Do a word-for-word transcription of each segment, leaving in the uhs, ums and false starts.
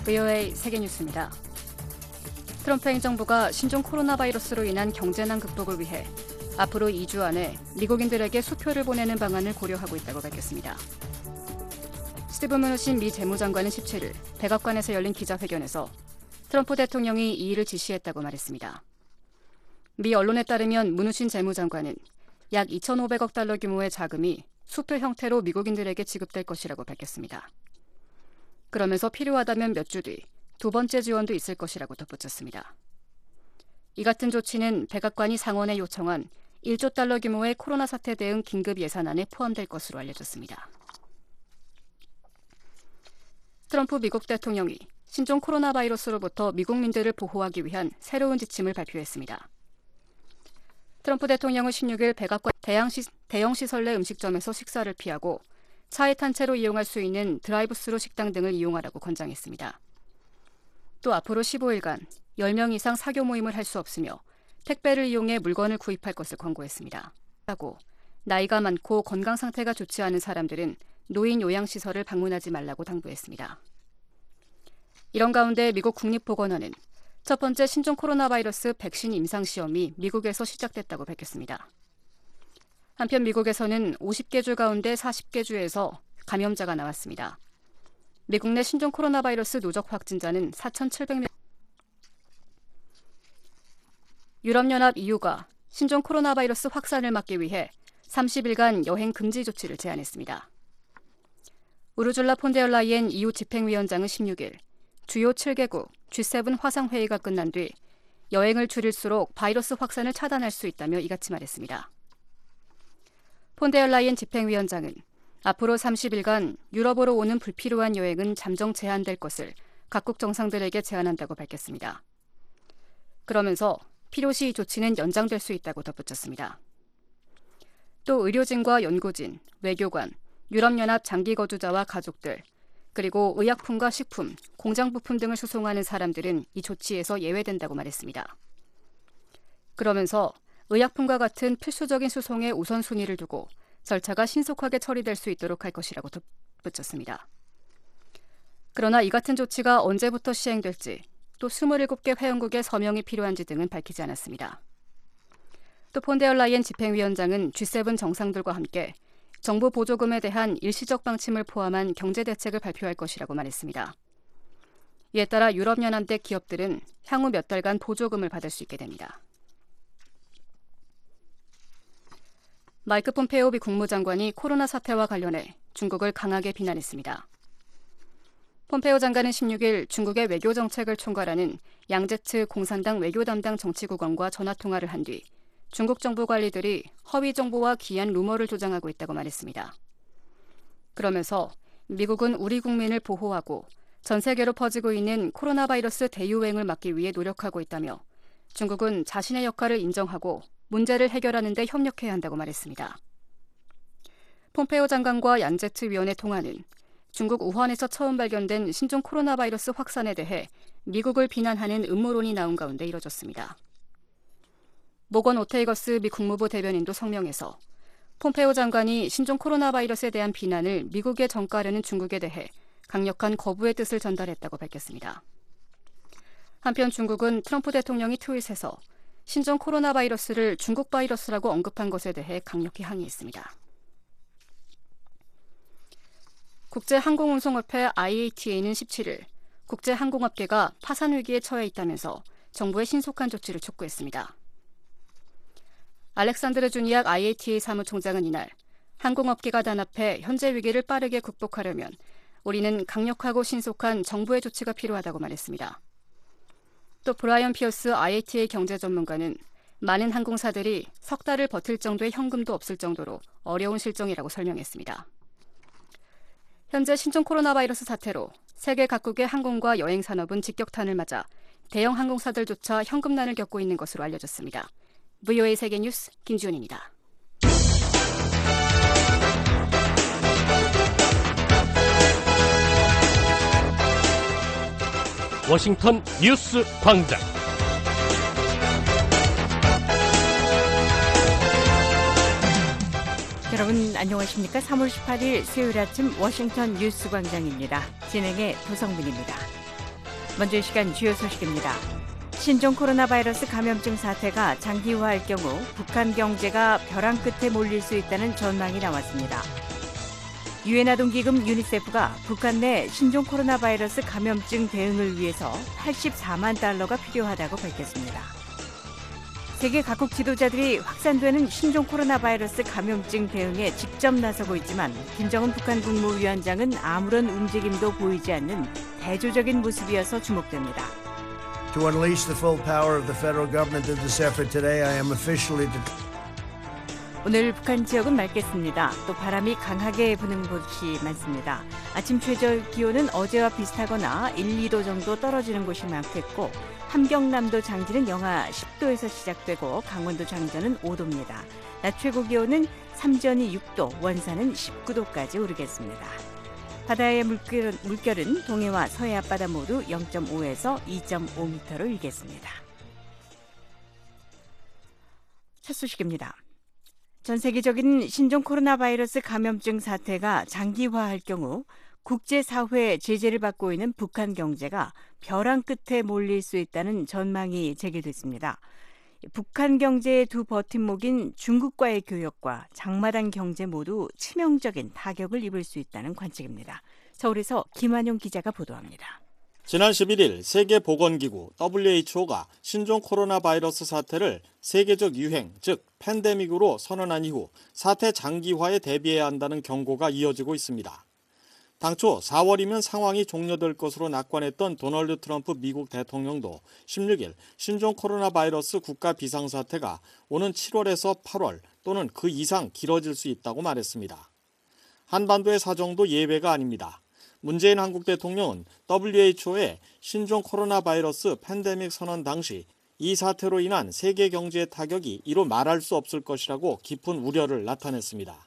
브이오에이 세계뉴스입니다. 트럼프 행정부가 신종 코로나 바이러스로 인한 경제난 극복을 위해 앞으로 이 주 안에 미국인들에게 수표를 보내는 방안을 고려하고 있다고 밝혔습니다. 스티브 뮤누친 미 재무장관은 십칠 일 백악관에서 열린 기자회견에서 트럼프 대통령이 이 일을 지시했다고 말했습니다. 미 언론에 따르면 뮤누친 재무장관은 약 이천오백억 달러 규모의 자금이 수표 형태로 미국인들에게 지급될 것이라고 밝혔습니다. 그러면서 필요하다면 몇 주 뒤 두 번째 지원도 있을 것이라고 덧붙였습니다. 이 같은 조치는 백악관이 상원에 요청한 일조 달러 규모의 코로나 사태 대응 긴급 예산안에 포함될 것으로 알려졌습니다. 트럼프 미국 대통령이 신종 코로나 바이러스로부터 미국민들을 보호하기 위한 새로운 지침을 발표했습니다. 트럼프 대통령은 십육 일 백악관 대형시설 내 음식점에서 식사를 피하고 차에 탄 채로 이용할 수 있는 드라이브스루 식당 등을 이용하라고 권장했습니다. 또 앞으로 십오 일간 열 명 이상 사교 모임을 할 수 없으며 택배를 이용해 물건을 구입할 것을 권고했습니다. 하고 나이가 많고 건강 상태가 좋지 않은 사람들은 노인 요양시설을 방문하지 말라고 당부했습니다. 이런 가운데 미국 국립보건원은 첫 번째 신종 코로나 바이러스 백신 임상시험이 미국에서 시작됐다고 밝혔습니다. 한편 미국에서는 오십 개 주 가운데 사십 개 주에서 감염자가 나왔습니다. 미국 내 신종 코로나 바이러스 누적 확진자는 사천칠백 명. 유럽연합 이유가 신종 코로나 바이러스 확산을 막기 위해 삼십 일간 여행 금지 조치를 제안했습니다. 우르줄라 폰데얼라이엔 이유 집행위원장은 십육 일 주요 칠 개국 지 세븐 화상회의가 끝난 뒤 여행을 줄일수록 바이러스 확산을 차단할 수 있다며 이같이 말했습니다. 폰데얼라이엔 집행위원장은 앞으로 삼십 일간 유럽으로 오는 불필요한 여행은 잠정 제한될 것을 각국 정상들에게 제안한다고 밝혔습니다. 그러면서 필요시 이 조치는 연장될 수 있다고 덧붙였습니다. 또 의료진과 연구진, 외교관, 유럽연합 장기 거주자와 가족들, 그리고 의약품과 식품, 공장 부품 등을 수송하는 사람들은 이 조치에서 예외된다고 말했습니다. 그러면서 의약품과 같은 필수적인 수송에 우선순위를 두고 절차가 신속하게 처리될 수 있도록 할 것이라고 덧붙였습니다. 그러나 이 같은 조치가 언제부터 시행될지, 또 이십칠 개 회원국의 서명이 필요한지 등은 밝히지 않았습니다. 또 폰데얼라이엔 집행위원장은 지 세븐 정상들과 함께 정부 보조금에 대한 일시적 방침을 포함한 경제대책을 발표할 것이라고 말했습니다. 이에 따라 유럽연합 내 기업들은 향후 몇 달간 보조금을 받을 수 있게 됩니다. 마이크 폼페이오 미 국무장관이 코로나 사태와 관련해 중국을 강하게 비난했습니다. 폼페이오 장관은 십육 일 중국의 외교 정책을 총괄하는 양제츠 공산당 외교 담당 정치국원과 전화통화를 한 뒤 중국 정부 관리들이 허위 정보와 기이한 루머를 조장하고 있다고 말했습니다. 그러면서 미국은 우리 국민을 보호하고 전 세계로 퍼지고 있는 코로나 바이러스 대유행을 막기 위해 노력하고 있다며 중국은 자신의 역할을 인정하고 문제를 해결하는 데 협력해야 한다고 말했습니다. 폼페이오 장관과 양제츠 위원의 통화는 중국 우한에서 처음 발견된 신종 코로나 바이러스 확산에 대해 미국을 비난하는 음모론이 나온 가운데 이뤄졌습니다. 모건 오테이거스 미 국무부 대변인도 성명에서 폼페이오 장관이 신종 코로나 바이러스에 대한 비난을 미국에 전가하려는 중국에 대해 강력한 거부의 뜻을 전달했다고 밝혔습니다. 한편 중국은 트럼프 대통령이 트윗에서 신종 코로나 바이러스를 중국 바이러스라고 언급한 것에 대해 강력히 항의했습니다. 국제항공운송업체 아이에이티에이는 십칠 일 국제항공업계가 파산 위기에 처해 있다면서 정부의 신속한 조치를 촉구했습니다. 알렉산드르 주니악 아이에이티에이 사무총장은 이날 항공업계가 단합해 현재 위기를 빠르게 극복하려면 우리는 강력하고 신속한 정부의 조치가 필요하다고 말했습니다. 또 브라이언 피어스 아이에이티에이 경제 전문가는 많은 항공사들이 석 달을 버틸 정도의 현금도 없을 정도로 어려운 실정이라고 설명했습니다. 현재 신종 코로나 바이러스 사태로 세계 각국의 항공과 여행 산업은 직격탄을 맞아 대형 항공사들조차 현금난을 겪고 있는 것으로 알려졌습니다. 브이오에이 세계뉴스 김지훈입니다. 워싱턴 뉴스 광장. 여러분 안녕하십니까? 삼월 십팔일 수요일 아침 워싱턴 뉴스 광장입니다. 진행의 도성민입니다. 먼저 이 시간 주요 소식입니다. 신종 코로나 바이러스 감염증 사태가 장기화할 경우 북한 경제가 벼랑 끝에 몰릴 수 있다는 전망이 나왔습니다. 유엔 아동기금 유니세프가 북한 내 신종 코로나 바이러스 감염증 대응을 위해서 팔십사만 달러가 필요하다고 밝혔습니다. 세계 각국 지도자들이 확산되는 신종 코로나 바이러스 감염증 대응에 직접 나서고 있지만 김정은 북한 국무위원장은 아무런 움직임도 보이지 않는 대조적인 모습이어서 주목됩니다. To unleash the full power of the federal government in this effort today, I am officially 오늘 북한 지역은 맑겠습니다. 또 바람이 강하게 부는 곳이 많습니다. 아침 최저 기온은 어제와 비슷하거나 일, 이 도 정도 떨어지는 곳이 많겠고 함경남도 장지는 영하 십 도에서 시작되고 강원도 장전은 오 도입니다. 낮 최고 기온은 삼전이 육 도, 원산은 십구 도까지 오르겠습니다. 바다의 물결은, 물결은 동해와 서해 앞바다 모두 영 점 오에서 이 점 오 미터로 일겠습니다. 첫 소식입니다. 전 세계적인 신종 코로나 바이러스 감염증 사태가 장기화할 경우 국제사회 제재를 받고 있는 북한 경제가 벼랑 끝에 몰릴 수 있다는 전망이 제기됐습니다. 북한 경제의 두 버팀목인 중국과의 교역과 장마당 경제 모두 치명적인 타격을 입을 수 있다는 관측입니다. 서울에서 김한용 기자가 보도합니다. 지난 십일 일 세계보건기구 더블유에이치오가 신종 코로나 바이러스 사태를 세계적 유행, 즉 팬데믹으로 선언한 이후 사태 장기화에 대비해야 한다는 경고가 이어지고 있습니다. 당초 사월이면 상황이 종료될 것으로 낙관했던 도널드 트럼프 미국 대통령도 십육 일 신종 코로나 바이러스 국가 비상사태가 오는 칠월에서 팔월 또는 그 이상 길어질 수 있다고 말했습니다. 한반도의 사정도 예외가 아닙니다. 문재인 한국 대통령은 더블유에이치오의 신종 코로나 바이러스 팬데믹 선언 당시 이 사태로 인한 세계 경제의 타격이 이루 말할 수 없을 것이라고 깊은 우려를 나타냈습니다.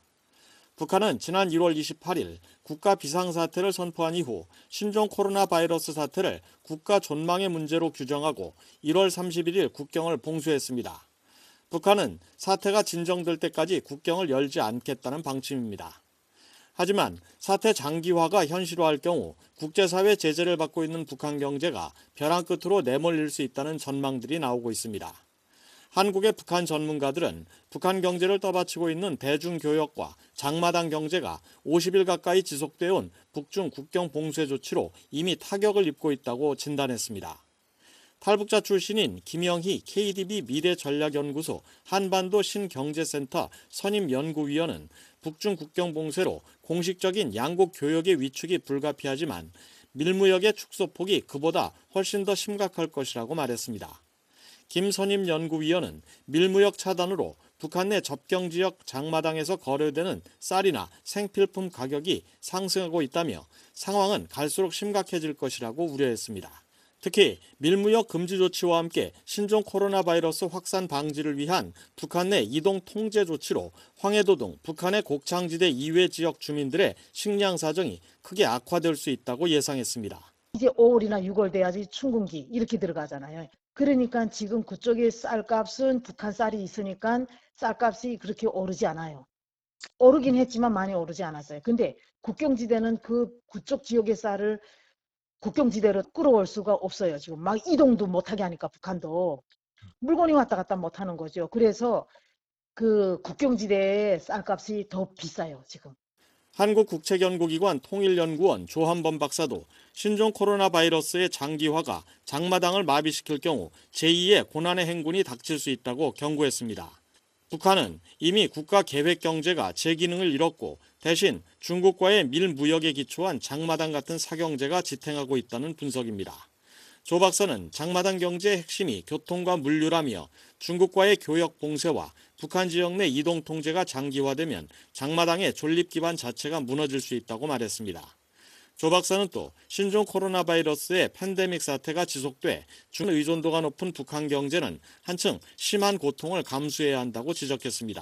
북한은 지난 일월 이십팔일 국가 비상사태를 선포한 이후 신종 코로나 바이러스 사태를 국가 존망의 문제로 규정하고 일월 삼십일일 국경을 봉쇄했습니다. 북한은 사태가 진정될 때까지 국경을 열지 않겠다는 방침입니다. 하지만 사태 장기화가 현실화할 경우 국제사회 제재를 받고 있는 북한 경제가 벼랑 끝으로 내몰릴 수 있다는 전망들이 나오고 있습니다. 한국의 북한 전문가들은 북한 경제를 떠받치고 있는 대중교역과 장마당 경제가 오십 일 가까이 지속되어 온 북중 국경 봉쇄 조치로 이미 타격을 입고 있다고 진단했습니다. 탈북자 출신인 김영희 케이디비 미래전략연구소 한반도 신경제센터 선임연구위원은 북중 국경 봉쇄로 공식적인 양국 교역의 위축이 불가피하지만 밀무역의 축소폭이 그보다 훨씬 더 심각할 것이라고 말했습니다. 김 선임연구위원은 밀무역 차단으로 북한 내 접경지역 장마당에서 거래되는 쌀이나 생필품 가격이 상승하고 있다며 상황은 갈수록 심각해질 것이라고 우려했습니다. 특히 밀무역 금지 조치와 함께 신종 코로나 바이러스 확산 방지를 위한 북한 내 이동 통제 조치로 황해도 등 북한의 곡창지대 이외 지역 주민들의 식량 사정이 크게 악화될 수 있다고 예상했습니다. 이제 오월이나 유월 돼야지 춘궁기 이렇게 들어가잖아요. 그러니까 지금 그쪽에 쌀값은 북한 쌀이 있으니까 쌀값이 그렇게 오르지 않아요. 오르긴 했지만 많이 오르지 않았어요. 근데 국경지대는 그 그쪽 지역의 쌀을 국경지대로 끌어올 수가 없어요. 지금 막 이동도 못하게 하니까 북한도 물건이 왔다 갔다 못하는 거죠. 그래서 그 국경지대의 쌀값이 더 비싸요. 지금. 한국국책연구기관 통일연구원 조한범 박사도 신종 코로나 바이러스의 장기화가 장마당을 마비시킬 경우 제이의 고난의 행군이 닥칠 수 있다고 경고했습니다. 북한은 이미 국가 계획 경제가 제 기능을 잃었고 대신 중국과의 밀무역에 기초한 장마당 같은 사경제가 지탱하고 있다는 분석입니다. 조 박사는 장마당 경제의 핵심이 교통과 물류라며 중국과의 교역 봉쇄와 북한 지역 내 이동 통제가 장기화되면 장마당의 존립 기반 자체가 무너질 수 있다고 말했습니다. 조 박사는 또 신종 코로나 바이러스의 팬데믹 사태가 지속돼 중 의존도가 높은 북한 경제는 한층 심한 고통을 감수해야 한다고 지적했습니다.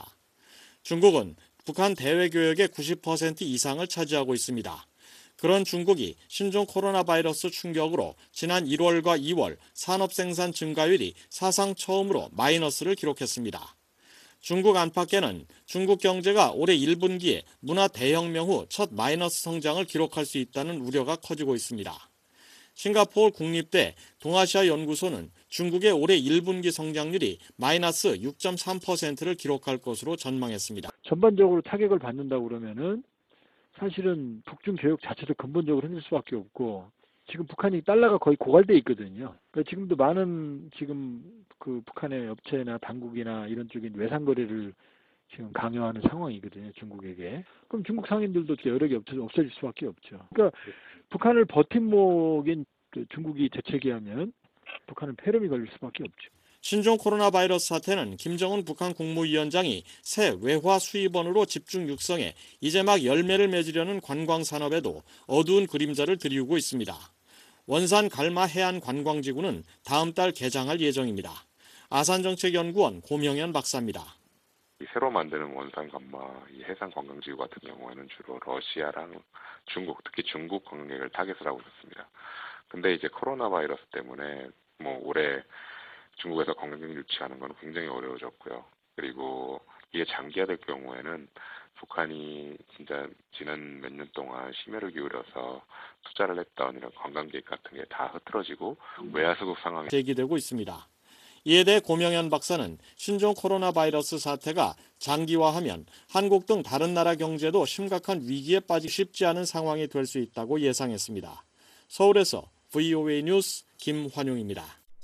중국은 북한 대외교역의 구십 퍼센트 이상을 차지하고 있습니다. 그런 중국이 신종 코로나 바이러스 충격으로 지난 일월과 이월 산업 생산 증가율이 사상 처음으로 마이너스를 기록했습니다. 중국 안팎에는 중국 경제가 올해 일 분기에 문화 대혁명 후 첫 마이너스 성장을 기록할 수 있다는 우려가 커지고 있습니다. 싱가포르 국립대 동아시아 연구소는 중국의 올해 일 분기 성장률이 마이너스 육 점 삼 퍼센트를 기록할 것으로 전망했습니다. 전반적으로 타격을 받는다고 그러면은 사실은 북중 교역 자체도 근본적으로 흔들 수밖에 없고 지금 북한이 달러가 거의 고갈돼 있거든요. 그러니까 지금도 많은 지금 그 북한의 업체나 당국이나 이런 쪽인 외상 거래를 지금 강요하는 상황이거든요, 중국에게. 그럼 중국 상인들도 여력이 없어질 수밖에 없죠. 그러니까 북한을 버팀목인 중국이 재채기하면 북한은 폐렴이 걸릴 수밖에 없죠. 신종 코로나 바이러스 사태는 김정은 북한 국무위원장이 새 외화 수입원으로 집중 육성해 이제 막 열매를 맺으려는 관광 산업에도 어두운 그림자를 드리우고 있습니다. 원산 갈마 해안 관광지구는 다음 달 개장할 예정입니다. 아산정책연구원 고명현 박사입니다. 새로 만드는 원산 간마 이 해상 관광지구 같은 경우에는 주로 러시아랑 중국, 특히 중국 관광객을 타겟을 하고 있었습니다. 근데 이제 코로나 바이러스 때문에 뭐 올해 중국에서 관광객 유치하는 건 굉장히 어려워졌고요. 그리고 이게 장기화될 경우에는 북한이 진짜 지난 몇 년 동안 심혈을 기울여서 투자를 했던 이런 관광객 같은 게 다 흐트러지고 외화수급 상황이 제기되고 있습니다. 이에 대해 고명현 박사는 신종 코로나 바이러스 사태가 장기화하면 한국 등 다른 나라 경제도 심각한 위기에 빠지기 쉽지 않은 상황이 될 수 있다고 예상했습니다. 서울에서 브이오에이 뉴스 김환용입니다.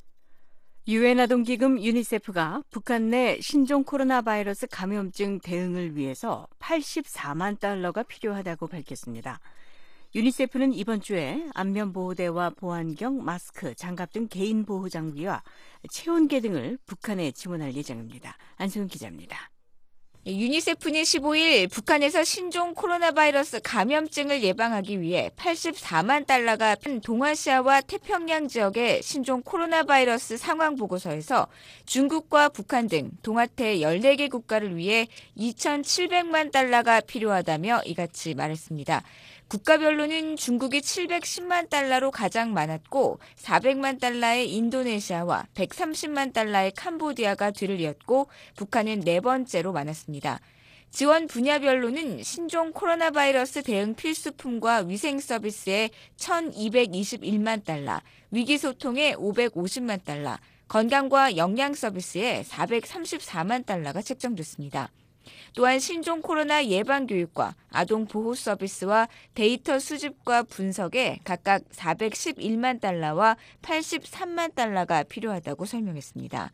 유엔 아동기금 유니세프가 북한 내 신종 코로나 바이러스 감염증 대응을 위해서 팔십사만 달러가 필요하다고 밝혔습니다. 유니세프는 이번 주에 안면보호대와 보안경, 마스크, 장갑 등 개인 보호 장비와 체온계 등을 북한에 지원할 예정입니다. 안소영 기자입니다. 유니세프는 십오일 북한에서 신종 코로나 바이러스 감염증을 예방하기 위해 팔십사만 달러가 동아시아와 태평양 지역의 신종 코로나 바이러스 상황 보고서에서 중국과 북한 등 동아태 열네 개 국가를 위해 이천칠백만 달러가 필요하다며 이같이 말했습니다. 국가별로는 중국이 칠백십만 달러로 가장 많았고 사백만 달러의 인도네시아와 백삼십만 달러의 캄보디아가 뒤를 이었고 북한은 네 번째로 많았습니다. 지원 분야별로는 신종 코로나 바이러스 대응 필수품과 위생 서비스에 천이백이십일만 달러, 위기소통에 오백오십만 달러, 건강과 영양 서비스에 사백삼십사만 달러가 책정됐습니다. 또한 신종 코로나 예방 교육과 아동 보호 서비스와 데이터 수집과 분석에 각각 사백십일만 달러와 팔십삼만 달러가 필요하다고 설명했습니다.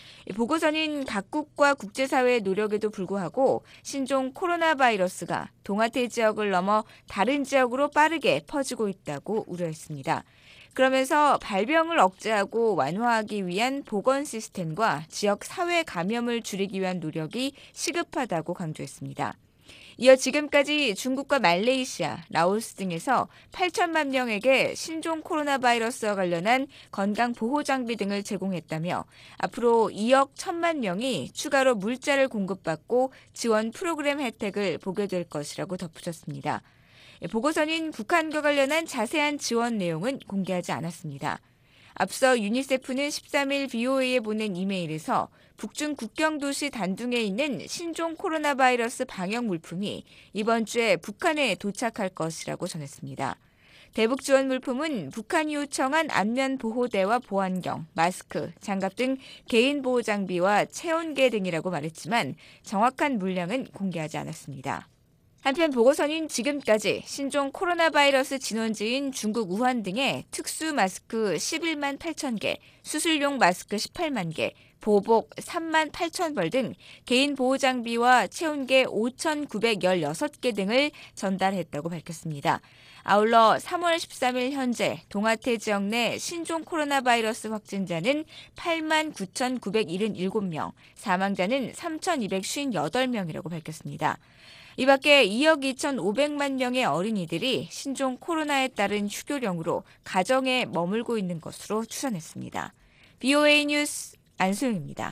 보고서는 각국과 국제사회의 노력에도 불구하고 신종 코로나 바이러스가 동아태 지역을 넘어 다른 지역으로 빠르게 퍼지고 있다고 우려했습니다. 그러면서 발병을 억제하고 완화하기 위한 보건 시스템과 지역 사회 감염을 줄이기 위한 노력이 시급하다고 강조했습니다. 이어 지금까지 중국과 말레이시아, 라오스 등에서 팔천만 명에게 신종 코로나 바이러스와 관련한 건강 보호 장비 등을 제공했다며 앞으로 이억 천만 명이 추가로 물자를 공급받고 지원 프로그램 혜택을 보게 될 것이라고 덧붙였습니다. 보고서는 북한과 관련한 자세한 지원 내용은 공개하지 않았습니다. 앞서 유니세프는 십삼일 브이오에이에 보낸 이메일에서 북중 국경도시 단둥에 있는 신종 코로나 바이러스 방역 물품이 이번 주에 북한에 도착할 것이라고 전했습니다. 대북 지원 물품은 북한이 요청한 안면 보호대와 보안경, 마스크, 장갑 등 개인 보호 장비와 체온계 등이라고 말했지만 정확한 물량은 공개하지 않았습니다. 한편 보고서는 지금까지 신종 코로나 바이러스 진원지인 중국 우한 등에 특수 마스크 십일만 팔천 개, 수술용 마스크 십팔만 개, 보복 삼만 팔천 벌 등 개인 보호 장비와 체온계 오천구백십육 개 등을 전달했다고 밝혔습니다. 아울러 삼월 십삼일 현재 동아태 지역 내 신종 코로나 바이러스 확진자는 팔만 구천구백칠십칠 명, 사망자는 삼천이백오십팔 명이라고 밝혔습니다. 이 밖에 이억 이천오백만 명의 어린이들이 신종 코로나에 따른 휴교령으로 가정에 머물고 있는 것으로 추산했습니다. 브이오에이 뉴스 안소영입니다.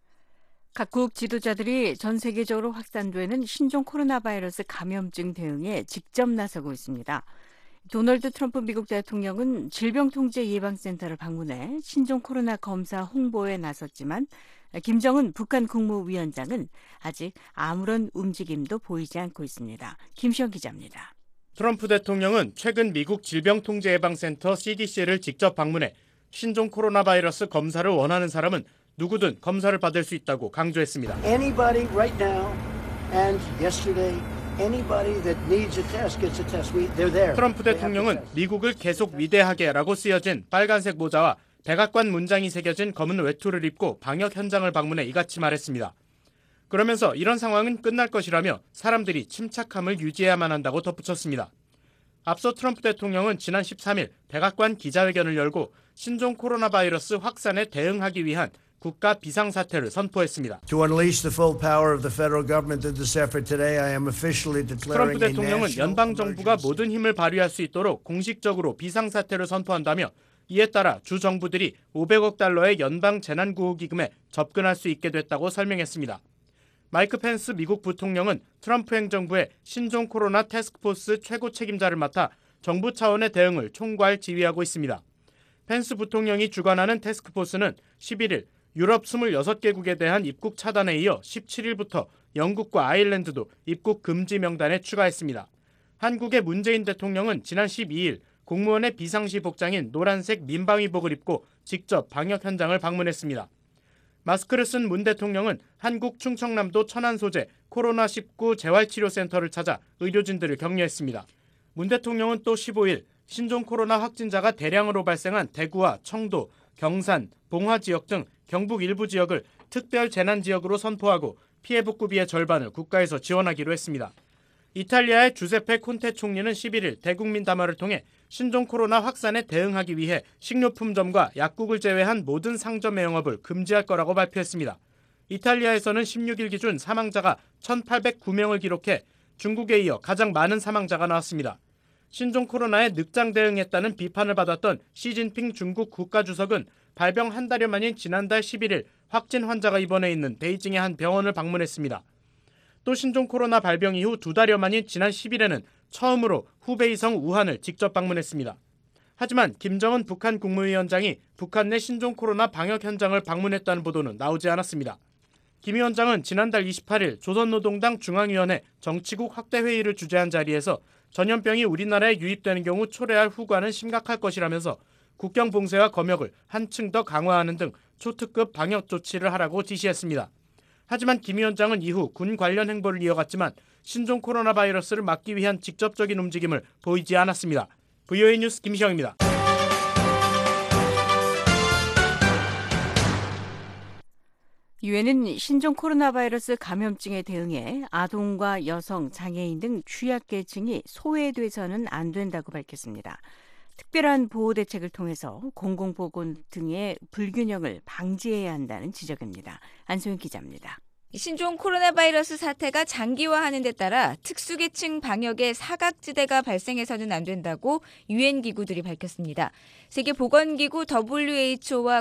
각국 지도자들이 전 세계적으로 확산되는 신종 코로나 바이러스 감염증 대응에 직접 나서고 있습니다. 도널드 트럼프 미국 대통령은 질병통제예방센터를 방문해 신종 코로나 검사 홍보에 나섰지만 김정은 북한 국무위원장은 아직 아무런 움직임도 보이지 않고 있습니다. 김시영 기자입니다. 트럼프 대통령은 최근 미국 질병통제예방센터 씨디씨를 직접 방문해 신종 코로나 바이러스 검사를 원하는 사람은 누구든 검사를 받을 수 있다고 강조했습니다. Anybody right now and yesterday, anybody that needs a test gets a test. We, they're there. 트럼프 대통령은 미국을 계속 위대하게라고 쓰여진 빨간색 모자와 백악관 문장이 새겨진 검은 외투를 입고 방역 현장을 방문해 이같이 말했습니다. 그러면서 이런 상황은 끝날 것이라며 사람들이 침착함을 유지해야만 한다고 덧붙였습니다. 앞서 트럼프 대통령은 지난 십삼 일 백악관 기자회견을 열고 신종 코로나 바이러스 확산에 대응하기 위한 국가 비상사태를 선포했습니다. To unleash the full power of the federal government in this effort today, I am officially declaring 트럼프 a 대통령은 national 연방 정부가 emergency. 모든 힘을 발휘할 수 있도록 공식적으로 비상사태를 선포한다며 이에 따라 주 정부들이 오백억 달러의 연방 재난구호기금에 접근할 수 있게 됐다고 설명했습니다. 마이크 펜스 미국 부통령은 트럼프 행정부의 신종 코로나 태스크포스 최고 책임자를 맡아 정부 차원의 대응을 총괄 지휘하고 있습니다. 펜스 부통령이 주관하는 태스크포스는 십일 일 유럽 이십육 개국에 대한 입국 차단에 이어 십칠 일부터 영국과 아일랜드도 입국 금지 명단에 추가했습니다. 한국의 문재인 대통령은 지난 십이 일 공무원의 비상시 복장인 노란색 민방위복을 입고 직접 방역 현장을 방문했습니다. 마스크를 쓴 문 대통령은 한국 충청남도 천안 소재 코로나 십구 재활치료센터를 찾아 의료진들을 격려했습니다. 문 대통령은 또 십오 일 신종 코로나 확진자가 대량으로 발생한 대구와 청도, 경산, 봉화 지역 등 경북 일부 지역을 특별 재난지역으로 선포하고 피해 복구비의 절반을 국가에서 지원하기로 했습니다. 이탈리아의 주세페 콘테 총리는 십일 일 대국민 담화를 통해 신종 코로나 확산에 대응하기 위해 식료품점과 약국을 제외한 모든 상점의 영업을 금지할 거라고 발표했습니다. 이탈리아에서는 십육 일 기준 사망자가 천팔백구 명을 기록해 중국에 이어 가장 많은 사망자가 나왔습니다. 신종 코로나에 늑장 대응했다는 비판을 받았던 시진핑 중국 국가주석은 발병 한 달여 만인 지난달 십일 일 확진 환자가 입원해 있는 베이징의 한 병원을 방문했습니다. 또 신종 코로나 발병 이후 두 달여 만인 지난 십 일에는 처음으로 후베이성 우한을 직접 방문했습니다. 하지만 김정은 북한 국무위원장이 북한 내 신종 코로나 방역 현장을 방문했다는 보도는 나오지 않았습니다. 김 위원장은 지난달 이십팔 일 조선노동당 중앙위원회 정치국 확대회의를 주재한 자리에서 전염병이 우리나라에 유입되는 경우 초래할 후과는 심각할 것이라면서 국경 봉쇄와 검역을 한층 더 강화하는 등 초특급 방역 조치를 하라고 지시했습니다. 하지만 김 위원장은 이후 군 관련 행보를 이어갔지만 신종 코로나 바이러스를 막기 위한 직접적인 움직임을 보이지 않았습니다. 브이오에이 뉴스 김시영입니다. 유엔은 신종 코로나 바이러스 감염증에 대응해 아동과 여성, 장애인 등 취약계층이 소외돼서는 안 된다고 밝혔습니다. 특별한 보호 대책을 통해서 공공보건 등의 불균형을 방지해야 한다는 지적입니다. 안소영 기자입니다. 신종 코로나 바이러스 사태가 장기화하는 데 따라 특수계층 방역에 사각지대가 발생해서는 안 된다고 유엔 기구들이 밝혔습니다. 세계보건기구 더블유에이치오와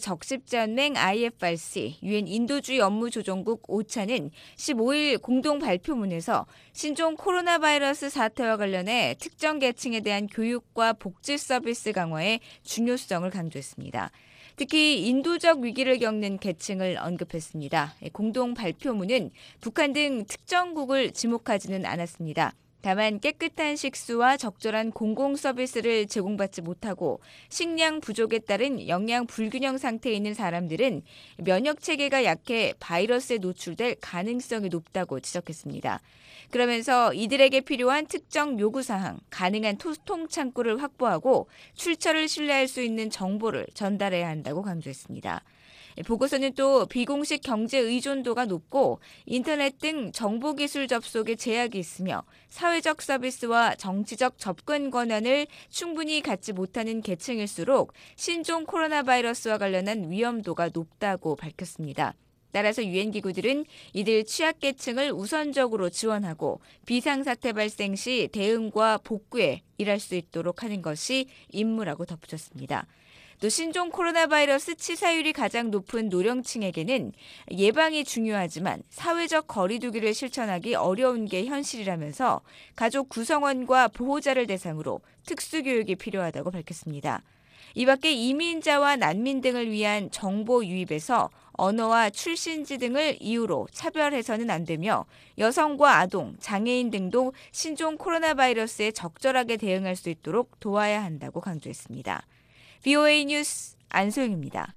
국제적십자연맹 아이에프알씨, 유엔 인도주의 업무조정국 오차는 십오 일 공동 발표문에서 신종 코로나 바이러스 사태와 관련해 특정 계층에 대한 교육과 복지 서비스 강화의 중요성을 강조했습니다. 특히 인도적 위기를 겪는 계층을 언급했습니다. 공동 발표문은 북한 등 특정국을 지목하지는 않았습니다. 다만 깨끗한 식수와 적절한 공공 서비스를 제공받지 못하고 식량 부족에 따른 영양 불균형 상태에 있는 사람들은 면역 체계가 약해 바이러스에 노출될 가능성이 높다고 지적했습니다. 그러면서 이들에게 필요한 특정 요구사항, 가능한 소통 창구를 확보하고 출처를 신뢰할 수 있는 정보를 전달해야 한다고 강조했습니다. 보고서는 또 비공식 경제 의존도가 높고 인터넷 등 정보기술 접속에 제약이 있으며 사회적 서비스와 정치적 접근 권한을 충분히 갖지 못하는 계층일수록 신종 코로나 바이러스와 관련한 위험도가 높다고 밝혔습니다. 따라서 유엔 기구들은 이들 취약계층을 우선적으로 지원하고 비상사태 발생 시 대응과 복구에 일할 수 있도록 하는 것이 임무라고 덧붙였습니다. 또 신종 코로나 바이러스 치사율이 가장 높은 노령층에게는 예방이 중요하지만 사회적 거리 두기를 실천하기 어려운 게 현실이라면서 가족 구성원과 보호자를 대상으로 특수교육이 필요하다고 밝혔습니다. 이 밖에 이민자와 난민 등을 위한 정보 유입에서 언어와 출신지 등을 이유로 차별해서는 안 되며 여성과 아동, 장애인 등도 신종 코로나 바이러스에 적절하게 대응할 수 있도록 도와야 한다고 강조했습니다. 브이오에이 뉴스 안소영입니다.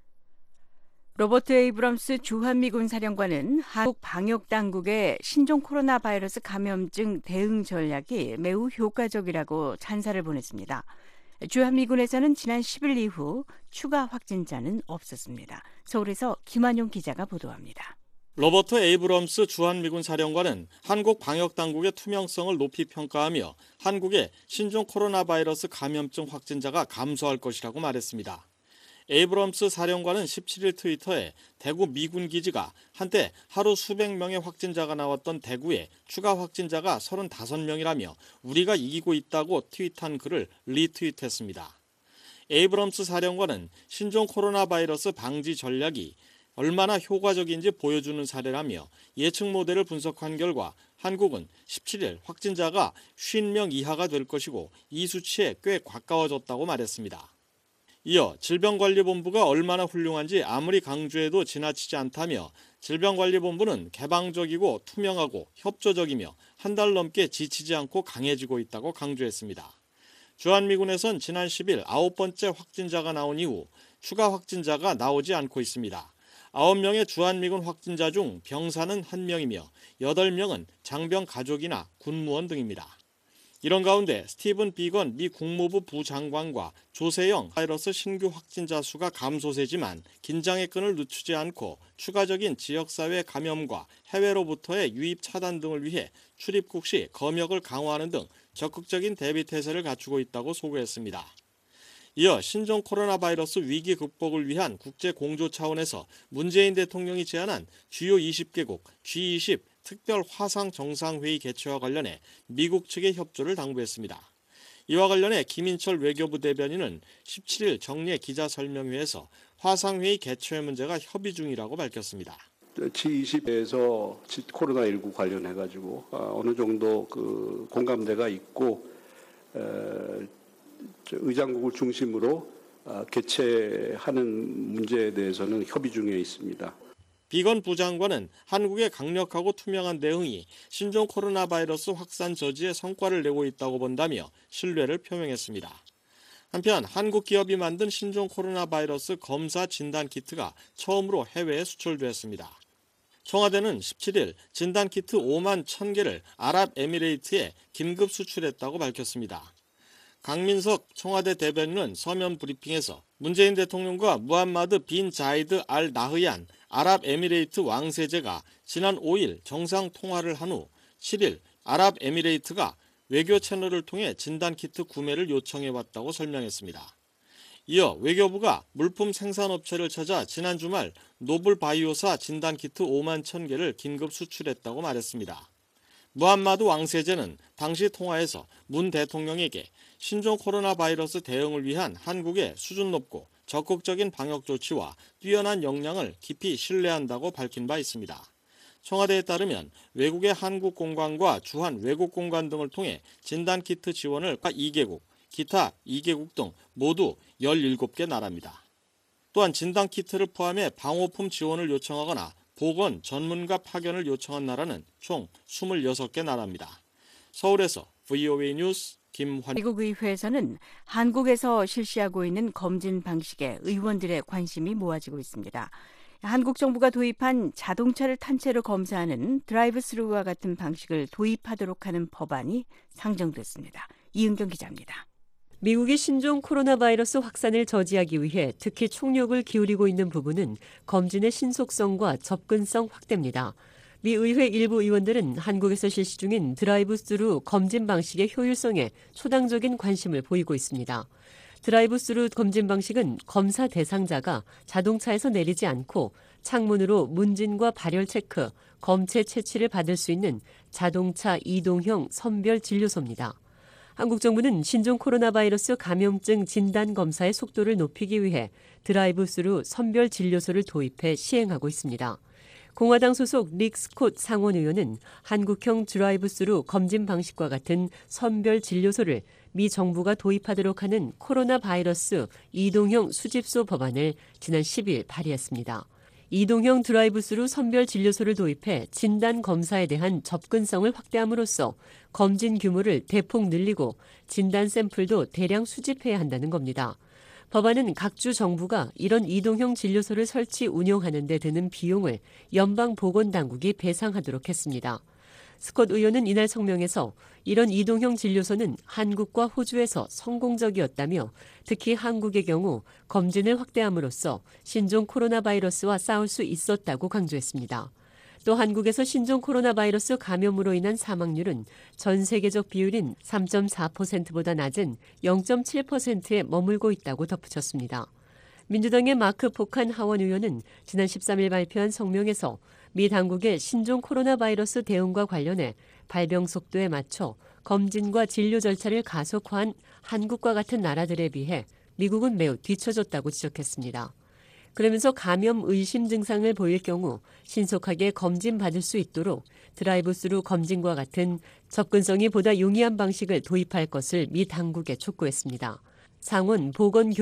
로버트 에이브럼스 주한미군 사령관은 한국 방역당국의 신종 코로나 바이러스 감염증 대응 전략이 매우 효과적이라고 찬사를 보냈습니다. 주한미군에서는 지난 십 일 이후 추가 확진자는 없었습니다. 서울에서 김한용 기자가 보도합니다. 로버트 에이브럼스 주한미군 사령관은 한국 방역당국의 투명성을 높이 평가하며 한국의 신종 코로나 바이러스 감염증 확진자가 감소할 것이라고 말했습니다. 에이브럼스 사령관은 십칠 일 트위터에 대구 미군 기지가 한때 하루 수백 명의 확진자가 나왔던 대구에 추가 확진자가 서른다섯 명이라며 우리가 이기고 있다고 트윗한 글을 리트윗했습니다. 에이브럼스 사령관은 신종 코로나 바이러스 방지 전략이 얼마나 효과적인지 보여주는 사례라며 예측 모델을 분석한 결과 한국은 십칠 일 확진자가 오십 명 이하가 될 것이고 이 수치에 꽤 가까워졌다고 말했습니다. 이어 질병관리본부가 얼마나 훌륭한지 아무리 강조해도 지나치지 않다며 질병관리본부는 개방적이고 투명하고 협조적이며 한 달 넘게 지치지 않고 강해지고 있다고 강조했습니다. 주한미군에선 지난 십 일 아홉 번째 확진자가 나온 이후 추가 확진자가 나오지 않고 있습니다. 아홉 명의 주한미군 확진자 중 병사는 한 명이며 여덟 명은 장병 가족이나 군무원 등입니다. 이런 가운데 스티븐 비건 미 국무부 부장관과 조세영 바이러스 신규 확진자 수가 감소세지만 긴장의 끈을 늦추지 않고 추가적인 지역사회 감염과 해외로부터의 유입 차단 등을 위해 출입국 시 검역을 강화하는 등 적극적인 대비 태세를 갖추고 있다고 소개했습니다. 이어 신종 코로나 바이러스 위기 극복을 위한 국제 공조 차원에서 문재인 대통령이 제안한 주요 이십 개국 지 이십 특별 화상 정상회의 개최와 관련해 미국 측의 협조를 당부했습니다. 이와 관련해 김인철 외교부 대변인은 십칠 일 정례 기자설명회에서 화상회의 개최 문제가 협의 중이라고 밝혔습니다. 지 이십에서 코로나십구 관련해가지고 어느 정도 그 공감대가 있고 의장국을 중심으로 개최하는 문제에 대해서는 협의 중에 있습니다. 비건 부장관은 한국의 강력하고 투명한 대응이 신종 코로나 바이러스 확산 저지에 성과를 내고 있다고 본다며 신뢰를 표명했습니다. 한편 한국 기업이 만든 신종 코로나 바이러스 검사 진단 키트가 처음으로 해외에 수출됐습니다. 청와대는 십칠 일 진단 키트 오만 천 개를 아랍에미레이트에 긴급 수출했다고 밝혔습니다. 강민석 청와대 대변인은 서면 브리핑에서 문재인 대통령과 무함마드 빈 자이드 알 나흐얀 아랍에미레이트 왕세제가 지난 오 일 정상 통화를 한 후 칠 일 아랍에미레이트가 외교 채널을 통해 진단키트 구매를 요청해왔다고 설명했습니다. 이어 외교부가 물품 생산업체를 찾아 지난 주말 노블바이오사 진단키트 오만 천 개를 긴급 수출했다고 말했습니다. 무함마드 왕세제는 당시 통화에서 문 대통령에게 신종 코로나 바이러스 대응을 위한 한국의 수준 높고 적극적인 방역 조치와 뛰어난 역량을 깊이 신뢰한다고 밝힌 바 있습니다. 청와대에 따르면 외국의 한국 공관과 주한 외국 공관 등을 통해 진단키트 지원을 이 개국, 기타 이 개국 등 모두 열일곱 개 나라입니다. 또한 진단키트를 포함해 방호품 지원을 요청하거나 보건 전문가 파견을 요청한 나라는 총 스물여섯 개 나라입니다. 서울에서 브이오에이 뉴스 김환. 미국 의회에서는 한국에서 실시하고 있는 검진 방식에 의원들의 관심이 모아지고 있습니다. 한국 정부가 도입한 자동차를 탄 채로 검사하는 드라이브 스루와 같은 방식을 도입하도록 하는 법안이 상정됐습니다. 이은경 기자입니다. 미국이 신종 코로나 바이러스 확산을 저지하기 위해 특히 총력을 기울이고 있는 부분은 검진의 신속성과 접근성 확대입니다. 미 의회 일부 의원들은 한국에서 실시 중인 드라이브 스루 검진 방식의 효율성에 초당적인 관심을 보이고 있습니다. 드라이브 스루 검진 방식은 검사 대상자가 자동차에서 내리지 않고 창문으로 문진과 발열 체크, 검체 채취를 받을 수 있는 자동차 이동형 선별 진료소입니다. 한국 정부는 신종 코로나 바이러스 감염증 진단 검사의 속도를 높이기 위해 드라이브 스루 선별 진료소를 도입해 시행하고 있습니다. 공화당 소속 릭 스콧 상원 의원은 한국형 드라이브 스루 검진 방식과 같은 선별 진료소를 미 정부가 도입하도록 하는 코로나 바이러스 이동형 수집소 법안을 지난 십 일 발의했습니다. 이동형 드라이브스루 선별 진료소를 도입해 진단 검사에 대한 접근성을 확대함으로써 검진 규모를 대폭 늘리고 진단 샘플도 대량 수집해야 한다는 겁니다. 법안은 각 주 정부가 이런 이동형 진료소를 설치 운영하는 데 드는 비용을 연방보건당국이 배상하도록 했습니다. 스콧 의원은 이날 성명에서 이런 이동형 진료소는 한국과 호주에서 성공적이었다며 특히 한국의 경우 검진을 확대함으로써 신종 코로나 바이러스와 싸울 수 있었다고 강조했습니다. 또 한국에서 신종 코로나 바이러스 감염으로 인한 사망률은 전 세계적 비율인 삼 점 사 퍼센트보다 낮은 영 점 칠 퍼센트에 머물고 있다고 덧붙였습니다. 민주당의 마크 포칸 하원 의원은 지난 십삼 일 발표한 성명에서 미 당국의 신종 코로나 바이러스 대응과 관련해 발병 속도에 맞춰 검진과 진료 절차를 가속화한 한국과 같은 나라들에 비해 미국은 매우 뒤처졌다고 지적했습니다. 그러면서 감염 의심 증상을 보일 경우 신속하게 검진받을 수 있도록 드라이브스루 검진과 같은 접근성이 보다 용이한 방식을 도입할 것을 미 당국에 촉구했습니다. 상원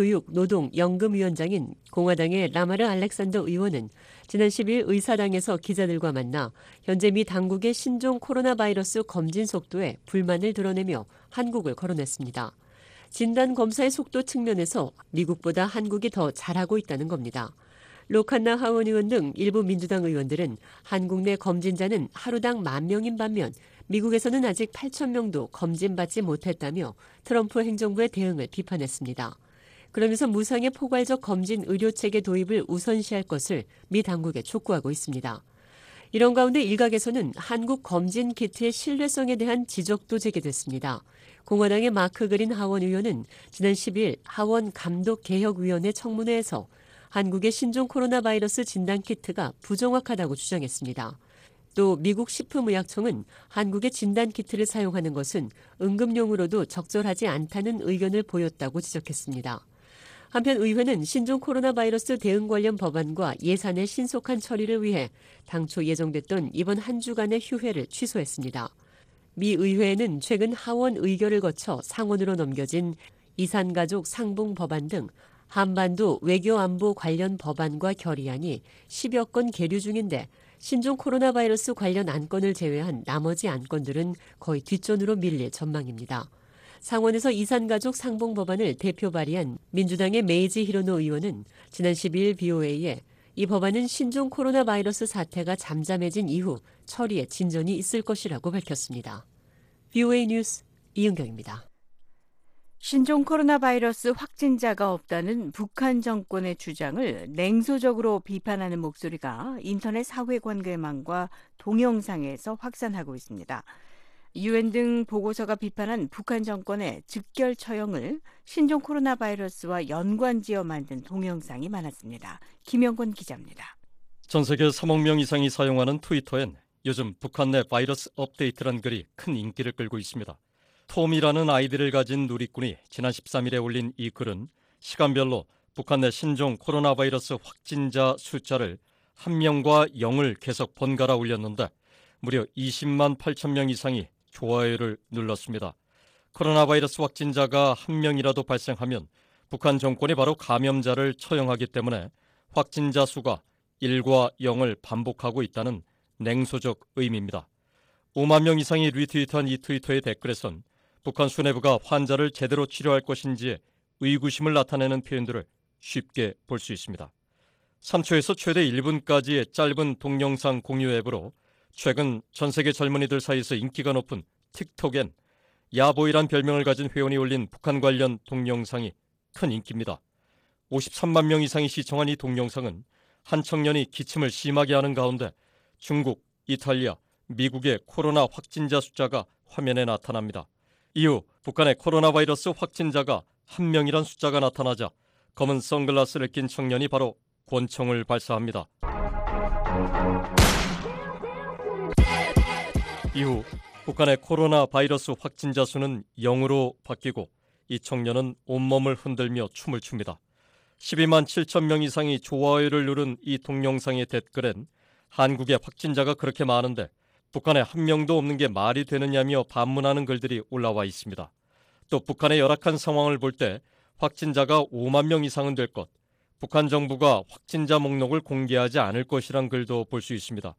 보건교육노동연금위원장인 공화당의 라마르 알렉산더 의원은 지난 십 일 의사당에서 기자들과 만나 현재 미 당국의 신종 코로나 바이러스 검진 속도에 불만을 드러내며 한국을 거론했습니다. 진단 검사의 속도 측면에서 미국보다 한국이 더 잘하고 있다는 겁니다. 로칸나 하원 의원 등 일부 민주당 의원들은 한국 내 검진자는 하루당 만 명인 반면 미국에서는 아직 팔천 명도 검진받지 못했다며 트럼프 행정부의 대응을 비판했습니다. 그러면서 무상의 포괄적 검진 의료체계 도입을 우선시할 것을 미 당국에 촉구하고 있습니다. 이런 가운데 일각에서는 한국 검진 키트의 신뢰성에 대한 지적도 제기됐습니다. 공화당의 마크 그린 하원 의원은 지난 십 일 하원 감독개혁위원회 청문회에서 한국의 신종 코로나 바이러스 진단 키트가 부정확하다고 주장했습니다. 또 미국 식품의약청은 한국의 진단 키트를 사용하는 것은 응급용으로도 적절하지 않다는 의견을 보였다고 지적했습니다. 한편 의회는 신종 코로나 바이러스 대응 관련 법안과 예산의 신속한 처리를 위해 당초 예정됐던 이번 한 주간의 휴회를 취소했습니다. 미 의회에는 최근 하원 의결을 거쳐 상원으로 넘겨진 이산가족 상봉 법안 등 한반도 외교안보 관련 법안과 결의안이 십여 건 계류 중인데 신종 코로나 바이러스 관련 안건을 제외한 나머지 안건들은 거의 뒷전으로 밀릴 전망입니다. 상원에서 이산가족 상봉 법안을 대표 발의한 민주당의 메이지 히로노 의원은 지난 십이 일 비오에이에 이 법안은 신종 코로나 바이러스 사태가 잠잠해진 이후 처리에 진전이 있을 것이라고 밝혔습니다. 비오에이 뉴스 이은경입니다. 신종 코로나 바이러스 확진자가 없다는 북한 정권의 주장을 냉소적으로 비판하는 목소리가 인터넷 사회관계망과 동영상에서 확산하고 있습니다. 유엔 등 보고서가 비판한 북한 정권의 즉결 처형을 신종 코로나 바이러스와 연관지어 만든 동영상이 많았습니다. 김영권 기자입니다. 전 세계 삼억 명 이상이 사용하는 트위터엔 요즘 북한 내 바이러스 업데이트란 글이 큰 인기를 끌고 있습니다. 톰이라는 아이디를 가진 누리꾼이 지난 십삼 일에 올린 이 글은 시간별로 북한 내 신종 코로나 바이러스 확진자 숫자를 한 명과 영을 계속 번갈아 올렸는데 무려 이십만 팔천 명 이상이 좋아요를 눌렀습니다. 코로나 바이러스 확진자가 한 명이라도 발생하면 북한 정권이 바로 감염자를 처형하기 때문에 확진자 수가 일과 영을 반복하고 있다는 냉소적 의미입니다. 오만 명 이상이 리트윗한 이 트위터의 댓글에선 북한 수뇌부가 환자를 제대로 치료할 것인지에 의구심을 나타내는 표현들을 쉽게 볼 수 있습니다. 삼 초에서 최대 일 분까지의 짧은 동영상 공유 앱으로 최근 전 세계 젊은이들 사이에서 인기가 높은 틱톡엔 야보이란 별명을 가진 회원이 올린 북한 관련 동영상이 큰 인기입니다. 오십삼만 명 이상이 시청한 이 동영상은 한 청년이 기침을 심하게 하는 가운데 중국, 이탈리아, 미국의 코로나 확진자 숫자가 화면에 나타납니다. 이후 북한의 코로나 바이러스 확진자가 한 명이란 숫자가 나타나자 검은 선글라스를 낀 청년이 바로 권총을 발사합니다. 이후 북한의 코로나 바이러스 확진자 수는 영으로 바뀌고 이 청년은 온몸을 흔들며 춤을 춥니다. 십이만 칠천 명 이상이 좋아요를 누른 이 동영상의 댓글엔 한국의 확진자가 그렇게 많은데 북한에 한 명도 없는 게 말이 되느냐며 반문하는 글들이 올라와 있습니다. 또 북한의 열악한 상황을 볼 때 확진자가 오만 명 이상은 될 것, 북한 정부가 확진자 목록을 공개하지 않을 것이란 글도 볼 수 있습니다.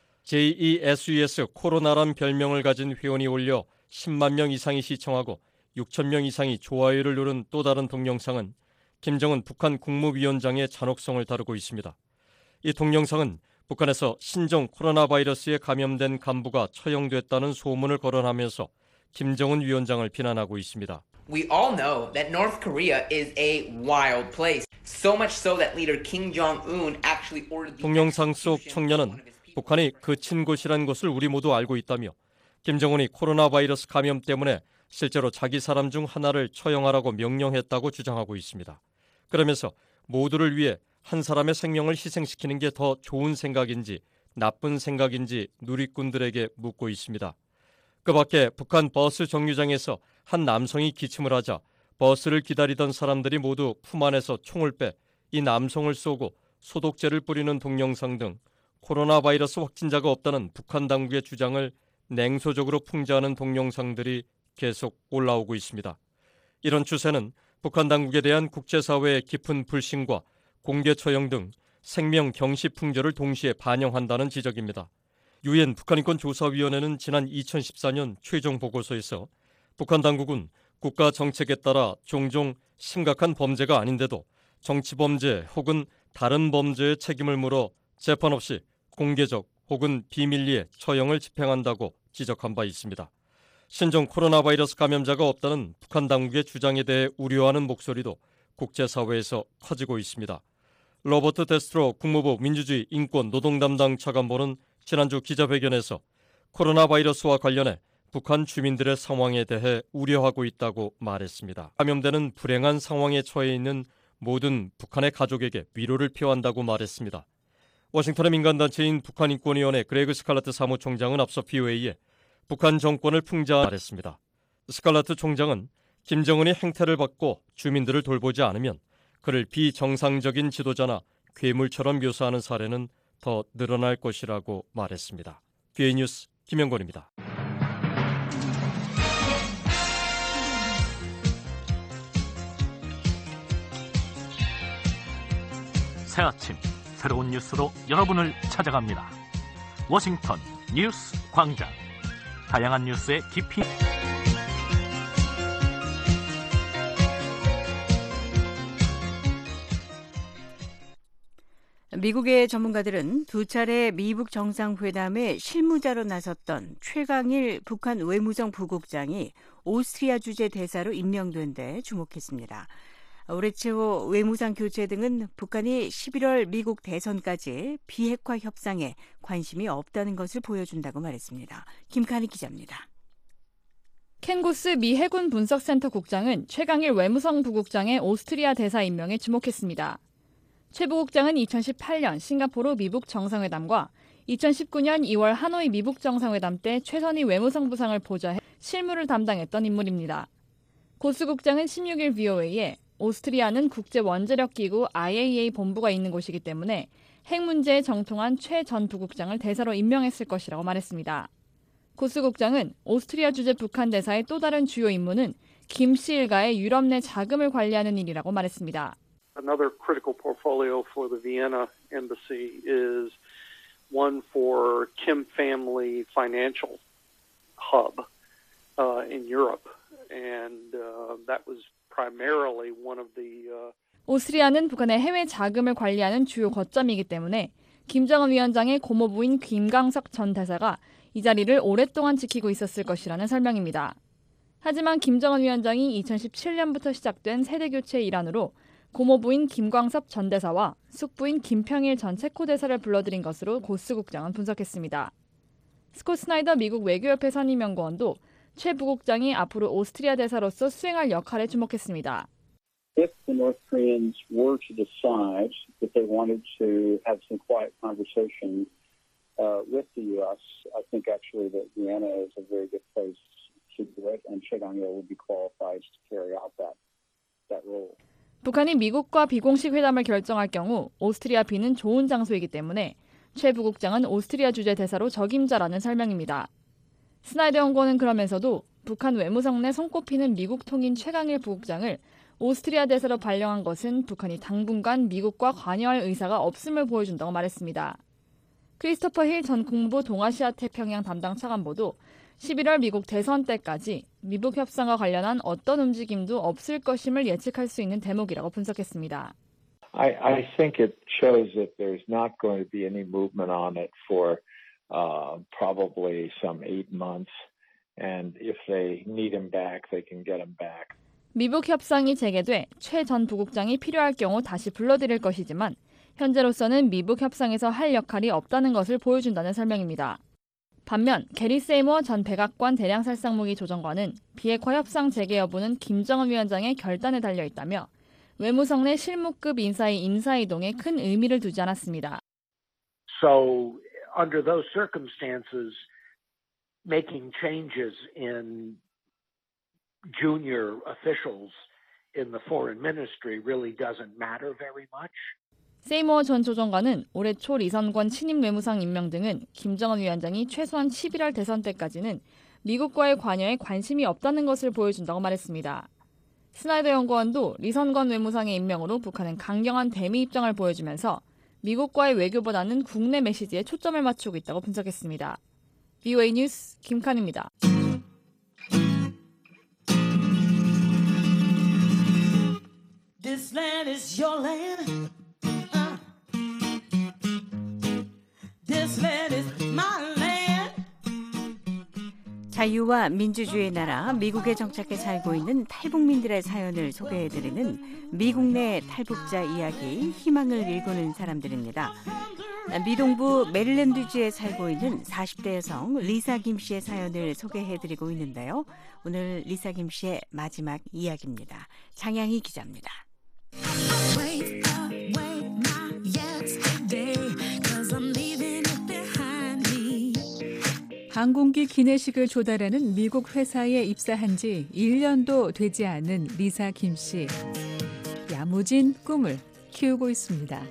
제이이에스유에스 코로나란 별명을 가진 회원이 올려 십만 명 이상이 시청하고 육천 명 이상이 좋아요를 누른 또 다른 동영상은 김정은 북한 국무위원장의 잔혹성을 다루고 있습니다. 이 동영상은 북한에서 신종 코로나 바이러스에 감염된 간부가 처형됐다는 소문을 거론하면서 김정은 위원장을 비난하고 있습니다. We all know that North Korea is a wild place. So much so that leader Kim Jong-un actually ordered the 동영상 속 청년은 북한이 그친 곳이란 것을 우리 모두 알고 있다며 김정은이 코로나 바이러스 감염 때문에 실제로 자기 사람 중 하나를 처형하라고 명령했다고 주장하고 있습니다. 그러면서 모두를 위해 한 사람의 생명을 희생시키는 게 더 좋은 생각인지 나쁜 생각인지 누리꾼들에게 묻고 있습니다. 그 밖에 북한 버스 정류장에서 한 남성이 기침을 하자 버스를 기다리던 사람들이 모두 품 안에서 총을 빼 이 남성을 쏘고 소독제를 뿌리는 동영상 등 코로나 바이러스 확진자가 없다는 북한 당국의 주장을 냉소적으로 풍자하는 동영상들이 계속 올라오고 있습니다. 이런 추세는 북한 당국에 대한 국제사회의 깊은 불신과 공개 처형 등 생명 경시 풍조를 동시에 반영한다는 지적입니다. 유엔 북한인권조사위원회는 지난 이천십사 년 최종 보고서에서 북한 당국은 국가 정책에 따라 종종 심각한 범죄가 아닌데도 정치범죄 혹은 다른 범죄의 책임을 물어 재판 없이 공개적 혹은 비밀리에 처형을 집행한다고 지적한 바 있습니다. 신종 코로나 바이러스 감염자가 없다는 북한 당국의 주장에 대해 우려하는 목소리도 국제사회에서 커지고 있습니다. 로버트 데스트로 국무부 민주주의 인권 노동 담당 차관보는 지난주 기자회견에서 코로나 바이러스와 관련해 북한 주민들의 상황에 대해 우려하고 있다고 말했습니다. 감염되는 불행한 상황에 처해 있는 모든 북한의 가족에게 위로를 표한다고 말했습니다. 워싱턴의 민간단체인 북한인권위원회 그레그 스칼라트 사무총장은 앞서 브이오에이에 북한 정권을 풍자한 말했습니다. 스칼라트 총장은 김정은이 행태를 받고 주민들을 돌보지 않으면 그를 비정상적인 지도자나 괴물처럼 묘사하는 사례는 더 늘어날 것이라고 말했습니다. 브이오에이 뉴스 김영권입니다. 새 아침 새로운 뉴스로 여러분을 찾아갑니다. 워싱턴 뉴스 광장. 다양한 뉴스의 깊이 미국의 전문가들은 두 차례 미북 정상회담에 실무자로 나섰던 최강일 북한 외무성 부국장이 오스트리아 주재 대사로 임명된 데 주목했습니다. 올해 초 외무상 교체 등은 북한이 십일월 미국 대선까지 비핵화 협상에 관심이 없다는 것을 보여준다고 말했습니다. 김칸희 기자입니다. 켄 구스 미 해군 분석센터 국장은 최강일 외무성 부국장의 오스트리아 대사 임명에 주목했습니다. 최 부국장은 이천십팔 년 싱가포르 미북 정상회담과 이천십구 년 이월 하노이 미북 정상회담 때 최선희 외무성 부상을 보좌해 실무를 담당했던 인물입니다. 고스 국장은 십육 일 브이오에이에 오스트리아는 국제원자력기구 아이에이이에이 본부가 있는 곳이기 때문에 핵 문제에 정통한 최 전 부국장을 대사로 임명했을 것이라고 말했습니다. 고스 국장은 오스트리아 주재 북한 대사의 또 다른 주요 임무는 김 씨 일가의 유럽 내 자금을 관리하는 일이라고 말했습니다. Another critical portfolio for the Vienna embassy is one for Kim family financial hub uh, in Europe, and uh, that was primarily one of the. Uh... 오스트리아는 북한의 해외 자금을 관리하는 주요 거점이기 때문에 김정은 위원장의 고모부인 김광석 전 대사가 이 자리를 오랫동안 지키고 있었을 것이라는 설명입니다. 하지만 김정은 위원장이 이천십칠 년부터 시작된 세대교체 일환으로 고모부인 김광섭 전 대사와 숙부인 김평일 전 체코 대사를 불러들인 것으로 고스 국장은 분석했습니다. 스콧 스나이더 미국 외교협회 선임연구원도 최 부국장이 앞으로 오스트리아 대사로서 수행할 역할에 주목했습니다. If the North Koreans were to decide that they wanted to have some quiet conversation uh, with the U S, I think actually that Vienna is a very good place to do it, and Che Gang-il would be qualified to carry out that that role. 북한이 미국과 비공식 회담을 결정할 경우 오스트리아 비는 좋은 장소이기 때문에 최 부국장은 오스트리아 주재 대사로 적임자라는 설명입니다. 스나이더 연구원은 그러면서도 북한 외무성 내 손꼽히는 미국 통인 최강일 부국장을 오스트리아 대사로 발령한 것은 북한이 당분간 미국과 관여할 의사가 없음을 보여준다고 말했습니다. 크리스토퍼 힐 전 국무부 동아시아 태평양 담당 차관보도 십일월 미국 대선 때까지 미북 협상과 관련한 어떤 움직임도 없을 것임을 예측할 수 있는 대목이라고 분석했습니다. I, I think it shows that there's not going to be any movement on it for uh, probably some eight months, and if they need him back, they can get him back. 미북 협상이 재개돼 최 전 부국장이 필요할 경우 다시 불러들일 것이지만 현재로서는 미북 협상에서 할 역할이 없다는 것을 보여준다는 설명입니다. 반면 게리 세이머 전 백악관 대량살상무기 조정관은 비핵화 협상 재개 여부는 김정은 위원장의 결단에 달려 있다며 외무성 내 실무급 인사의 인사이동에 큰 의미를 두지 않았습니다. So under those circumstances, making changes in junior officials in the foreign ministry really doesn't matter very much. 세이머 전 조정관은 올해 초 리선권 친임 외무상 임명 등은 김정은 위원장이 최소한 십일월 대선 때까지는 미국과의 관여에 관심이 없다는 것을 보여준다고 말했습니다. 스나이더 연구원도 리선권 외무상의 임명으로 북한은 강경한 대미 입장을 보여주면서 미국과의 외교보다는 국내 메시지에 초점을 맞추고 있다고 분석했습니다. 브이오에이 뉴스 김칸입니다. This land is your land. Uh. This land is my land. 자유와 민주주의의 나라 미국에 정착해 살고 있는 탈북민들의 사연을 소개해드리는 미국 내 탈북자 이야기, 희망을 일구는 사람들입니다. 미동부 메릴랜드주에 살고 있는 사십 대 여성 리사 김 씨의 사연을 소개해드리고 있는데요. 오늘 리사 김 씨의 마지막 이야기입니다. 장양희 기자입니다. 항공기 기내식을 조달하는 미국 회사에 입사한 지 일 년도 되지 않은 리사 김 씨. 야무진 꿈을 키우고 있습니다.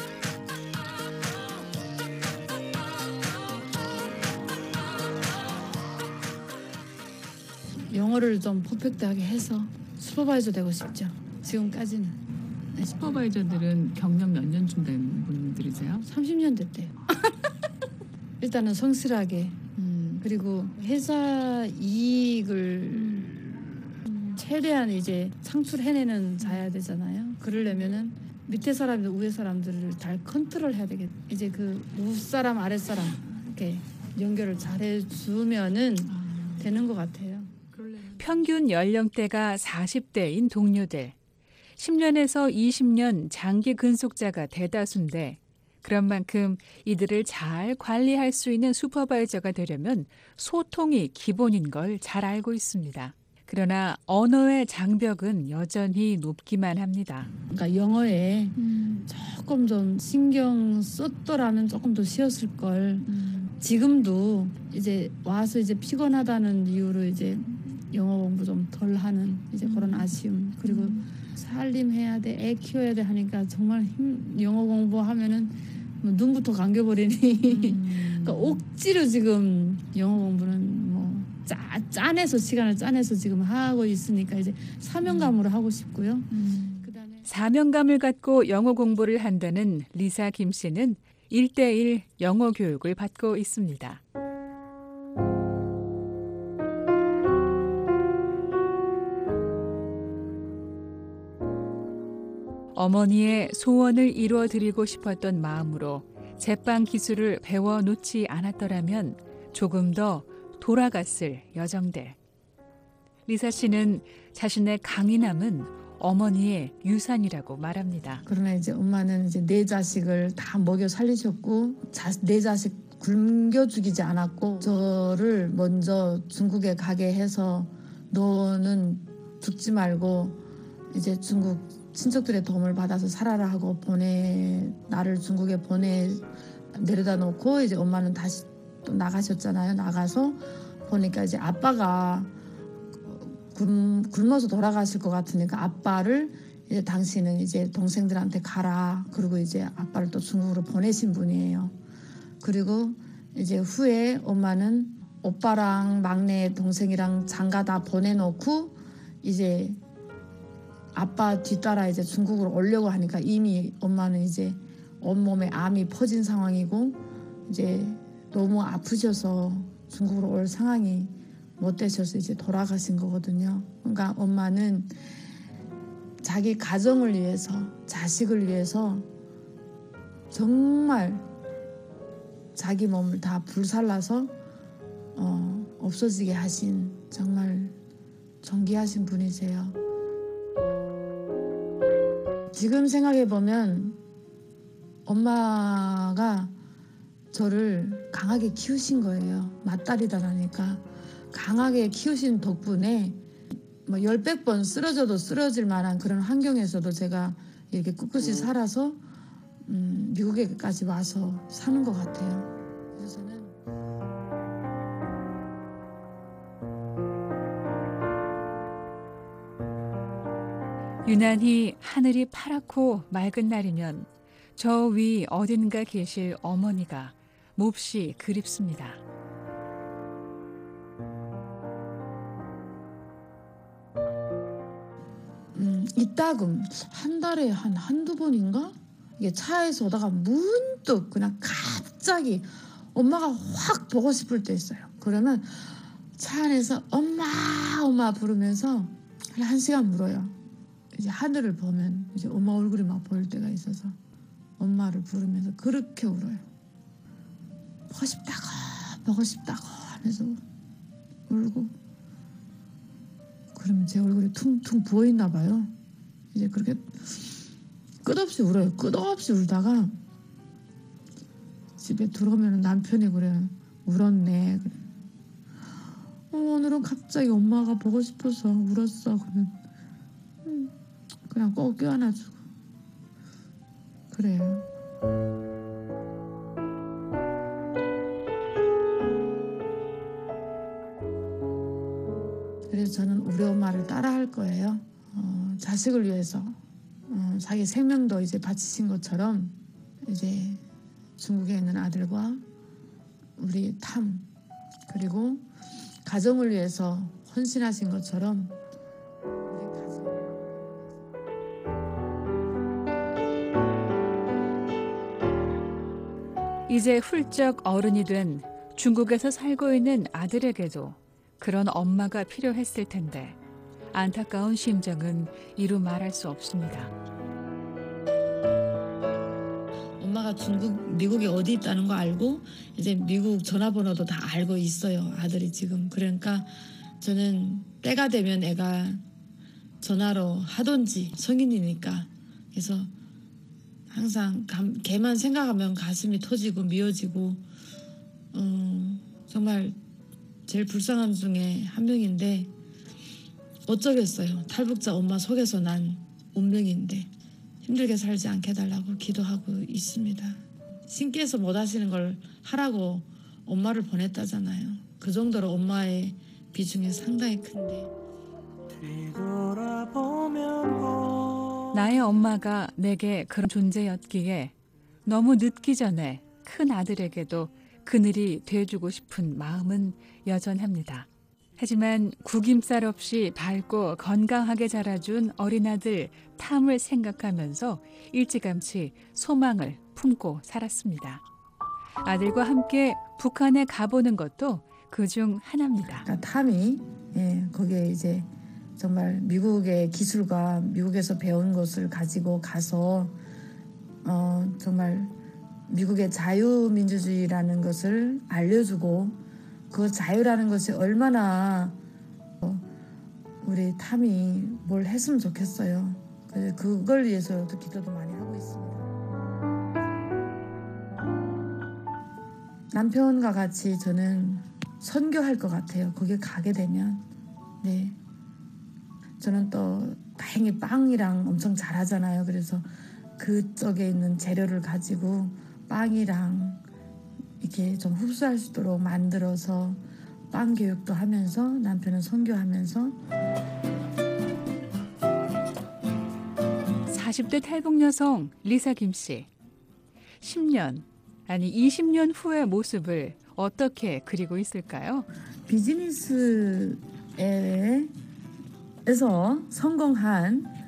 영어를 좀 퍼펙트하게 해서 슈퍼바이저 되고 싶죠. 지금까지는. 네. 슈퍼바이저들은 경력 몇 년쯤 된 분들이세요? 삼십 년 됐대요. 일단은 성실하게 음, 그리고 회사 이익을 음, 최대한 이제 창출해내는 자야 되잖아요. 그러려면은 밑에 사람들 위에 사람들을 잘 컨트롤해야 되겠. 이제 그 윗사람 아랫사람 이렇게 연결을 잘해주면은 되는 것 같아요. 평균 연령대가 사십 대인 동료들. 십 년에서 이십 년 장기 근속자가 대다수인데 그런 만큼 이들을 잘 관리할 수 있는 슈퍼바이저가 되려면 소통이 기본인 걸 잘 알고 있습니다. 그러나 언어의 장벽은 여전히 높기만 합니다. 그러니까 영어에 음. 조금 좀 신경 썼더라면 조금 더 쉬웠을 걸. 음. 지금도 이제 와서 이제 피곤하다는 이유로 이제 영어 공부 좀 덜 하는 이제 그런 아쉬움. 그리고 음. 살림해야 돼, 애 키워야 돼 하니까 정말 힘, 영어 공부하면은 뭐 눈부터 감겨버리니. 음. 그러니까 억지로 지금 영어 공부는 뭐 짜, 짜내서 시간을 짜내서 지금 하고 있으니까 이제 사명감으로 하고 싶고요. 음. 그다음에 사명감을 갖고 영어 공부를 한다는 리사 김 씨는 일 대일 영어 교육을 받고 있습니다. 어머니의 소원을 이루어드리고 싶었던 마음으로 제빵 기술을 배워놓지 않았더라면 조금 더 돌아갔을 여정들. 리사 씨는 자신의 강인함은 어머니의 유산이라고 말합니다. 그러나 이제 엄마는 이제 내 자식을 다 먹여 살리셨고 자, 내 자식 굶겨 죽이지 않았고 저를 먼저 중국에 가게 해서 너는 죽지 말고 이제 중국 친척들의 도움을 받아서 살아라 하고 보내 나를 중국에 보내 내려다 놓고 이제 엄마는 다시 또 나가셨잖아요. 나가서 보니까 이제 아빠가 굶, 굶어서 돌아가실 것 같으니까 아빠를 이제 당신은 이제 동생들한테 가라. 그리고 이제 아빠를 또 중국으로 보내신 분이에요. 그리고 이제 후에 엄마는 오빠랑 막내 동생이랑 장가 다 보내놓고 이제 아빠 뒤따라 이제 중국으로 오려고 하니까 이미 엄마는 이제 온몸에 암이 퍼진 상황이고 이제 너무 아프셔서 중국으로 올 상황이 못 되셔서 이제 돌아가신 거거든요. 그러니까 엄마는 자기 가정을 위해서, 자식을 위해서 정말 자기 몸을 다 불살라서 어, 없어지게 하신 정말 존귀하신 분이세요. 지금 생각해보면 엄마가 저를 강하게 키우신 거예요. 맏딸이다 보니까 강하게 키우신 덕분에 뭐 열백 번 쓰러져도 쓰러질 만한 그런 환경에서도 제가 이렇게 꿋꿋이 살아서 음, 미국에까지 와서 사는 것 같아요. 그래서 저는 유난히 하늘이 파랗고 맑은 날이면 저 위 어딘가 계실 어머니가 몹시 그립습니다. 음, 이따금 한 달에 한 한두 번인가? 이게 차에서 오다가 문득 그냥 갑자기 엄마가 확 보고 싶을 때 있어요. 그러면 차 안에서 엄마 엄마 부르면서 한 시간 물어요. 이제 하늘을 보면 이제 엄마 얼굴이 막 보일 때가 있어서 엄마를 부르면서 그렇게 울어요. 보고 싶다고 보고 싶다고 하면서 울고 그러면 제 얼굴이 퉁퉁 부어있나 봐요. 이제 그렇게 끝없이 울어요. 끝없이 울다가 집에 들어오면 남편이 그래요. 울었네. 그래. 어, 오늘은 갑자기 엄마가 보고 싶어서 울었어. 그러면 음, 그냥 꼭 껴안아주고 그래요. 그래서 저는 우리 엄마를 따라할 거예요. 어, 자식을 위해서 어, 자기 생명도 이제 바치신 것처럼 이제 중국에 있는 아들과 우리 탐 그리고 가정을 위해서 헌신하신 것처럼 우리 가정 이제 훌쩍 어른이 된 중국에서 살고 있는 아들에게도 그런 엄마가 필요했을 텐데 안타까운 심정은 이루 말할 수 없습니다. 엄마가 중국, 미국에 어디 있다는 거 알고 이제 미국 전화번호도 다 알고 있어요. 아들이 지금. 그러니까 저는 때가 되면 애가 전화로 하던지 성인이니까 그래서 항상 감, 걔만 생각하면 가슴이 터지고 미어지고 어, 정말 제일 불쌍한 중에 한 명인데 어쩌겠어요. 탈북자 엄마 속에서 난 운명인데 힘들게 살지 않게 해달라고 기도하고 있습니다. 신께서 못 하시는 걸 하라고 엄마를 보냈다잖아요. 그 정도로 엄마의 비중이 상당히 큰데 나의 엄마가 내게 그런 존재였기에 너무 늦기 전에 큰 아들에게도 그늘이 돼주고 싶은 마음은 여전합니다. 하지만 구김살 없이 밝고 건강하게 자라준 어린아들 탐을 생각하면서 일찌감치 소망을 품고 살았습니다. 아들과 함께 북한에 가보는 것도 그중 하나입니다. 그러니까 탐이 예, 거기에 이제 정말 미국의 기술과 미국에서 배운 것을 가지고 가서 어, 정말 미국의 자유민주주의라는 것을 알려주고 그 자유라는 것이 얼마나 우리 탐이 뭘 했으면 좋겠어요. 그래서 그걸 위해서도 기도도 많이 하고 있습니다. 남편과 같이 저는 선교할 것 같아요. 거기 가게 되면. 네. 저는 또 다행히 빵이랑 엄청 잘하잖아요. 그래서 그쪽에 있는 재료를 가지고 빵이랑 이렇게 좀 흡수할 수 있도록 만들어서 빵 교육도 하면서 남편은 선교하면서 사십 대 탈북 여성 리사 김 씨. 십 년, 아니 이십 년 후의 모습을 어떻게 그리고 있을까요? 비즈니스에서 성공한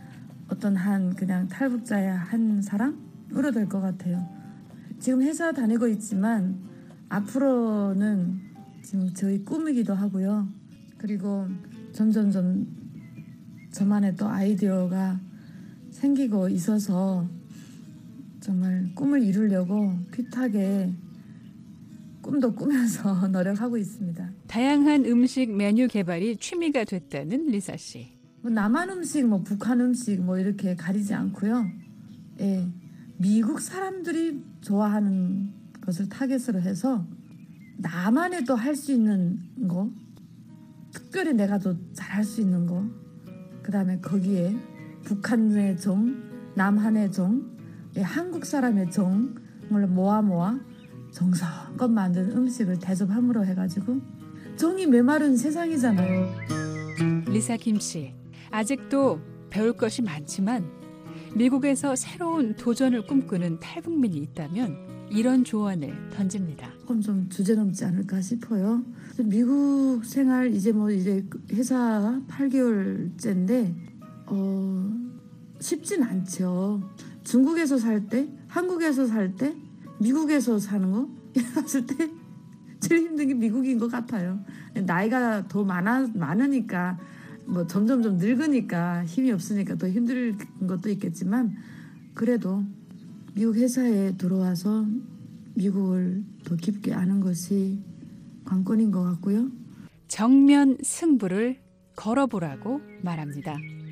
어떤 한 그냥 탈북자의 한 사람으로 될 것 같아요. 지금 회사 다니고 있지만 앞으로는 지금 저희 꿈이기도 하고요. 그리고 점점점 저만의 또 아이디어가 생기고 있어서 정말 꿈을 이루려고 핏하게 꿈도 꾸면서 노력하고 있습니다. 다양한 음식 메뉴 개발이 취미가 됐다는 리사 씨. 뭐 남한 음식, 뭐 북한 음식 뭐 이렇게 가리지 않고요. 예, 미국 사람들이 좋아하는 것을 타겟으로 해서 나만의 또 할 수 있는 거, 특별히 내가 또 잘할 수 있는 거, 그 다음에 거기에 북한의 정, 남한의 정, 예, 한국 사람의 정을 모아 모아 정성껏 만든 음식을 대접함으로 해가지고 정이 메마른 세상이잖아요. 리사 김 씨, 아직도 배울 것이 많지만 미국에서 새로운 도전을 꿈꾸는 탈북민이 있다면 이런 조언을 던집니다. 조금 좀 주제넘지 않을까 싶어요. 미국 생활 이제 뭐 이제 회사 팔 개월째인데 어, 쉽진 않죠. 중국에서 살 때, 한국에서 살 때, 미국에서 사는 거 이랬을 때 제일 힘든 게 미국인 것 같아요. 나이가 더 많아 많으니까 뭐 점점 좀 늙으니까 힘이 없으니까 더 힘든 것도 있겠지만 그래도 미국 회사에 들어와서 미국을 더 깊게 아는 것이 관건인 것 같고요. 정면 승부를 걸어보라고 말합니다.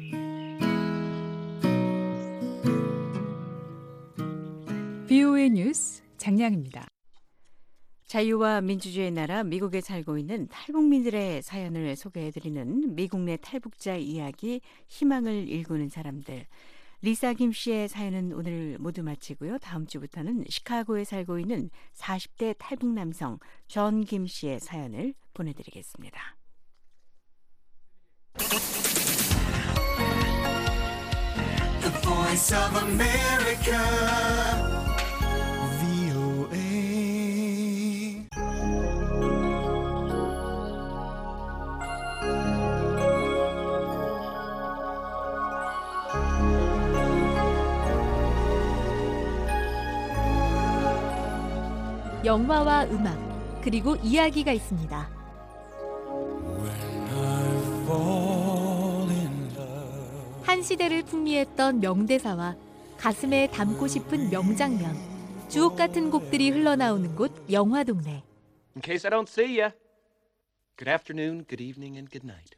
비오에이 뉴스 장량입니다. 자유와 민주주의의 나라 미국에 살고 있는 탈북민들의 사연을 소개해드리는 미국 내 탈북자 이야기, 희망을 일구는 사람들. 리사 김 씨의 사연은 오늘 모두 마치고요. 다음 주부터는 시카고에 살고 있는 사십 대 탈북 남성 존 김 씨의 사연을 보내드리겠습니다. The Voice of America. 영화와 음악, 그리고 이야기가 있습니다. 한 시대를 풍미했던 명대사와 가슴에 담고 싶은 명장면, 주옥 같은 곡들이 흘러나오는 곳 영화동네. In case I don't see ya. Good afternoon, good evening, and good night.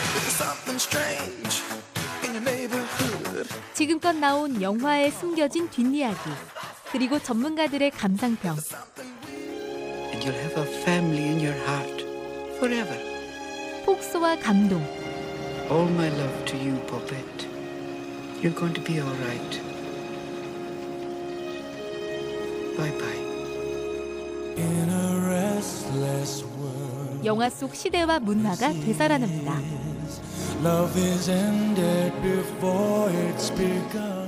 지금껏 나온 영화에 숨겨진 뒷이야기, 그리고 전문가들의 감상평. And you'll have a family in your heart forever. 폭소와 감동. All my love to you, Poppet. You're going to be all right. Bye bye. In a restless world, 영화 속 시대와 문화가 되살아납니다. love is ended before it's begun.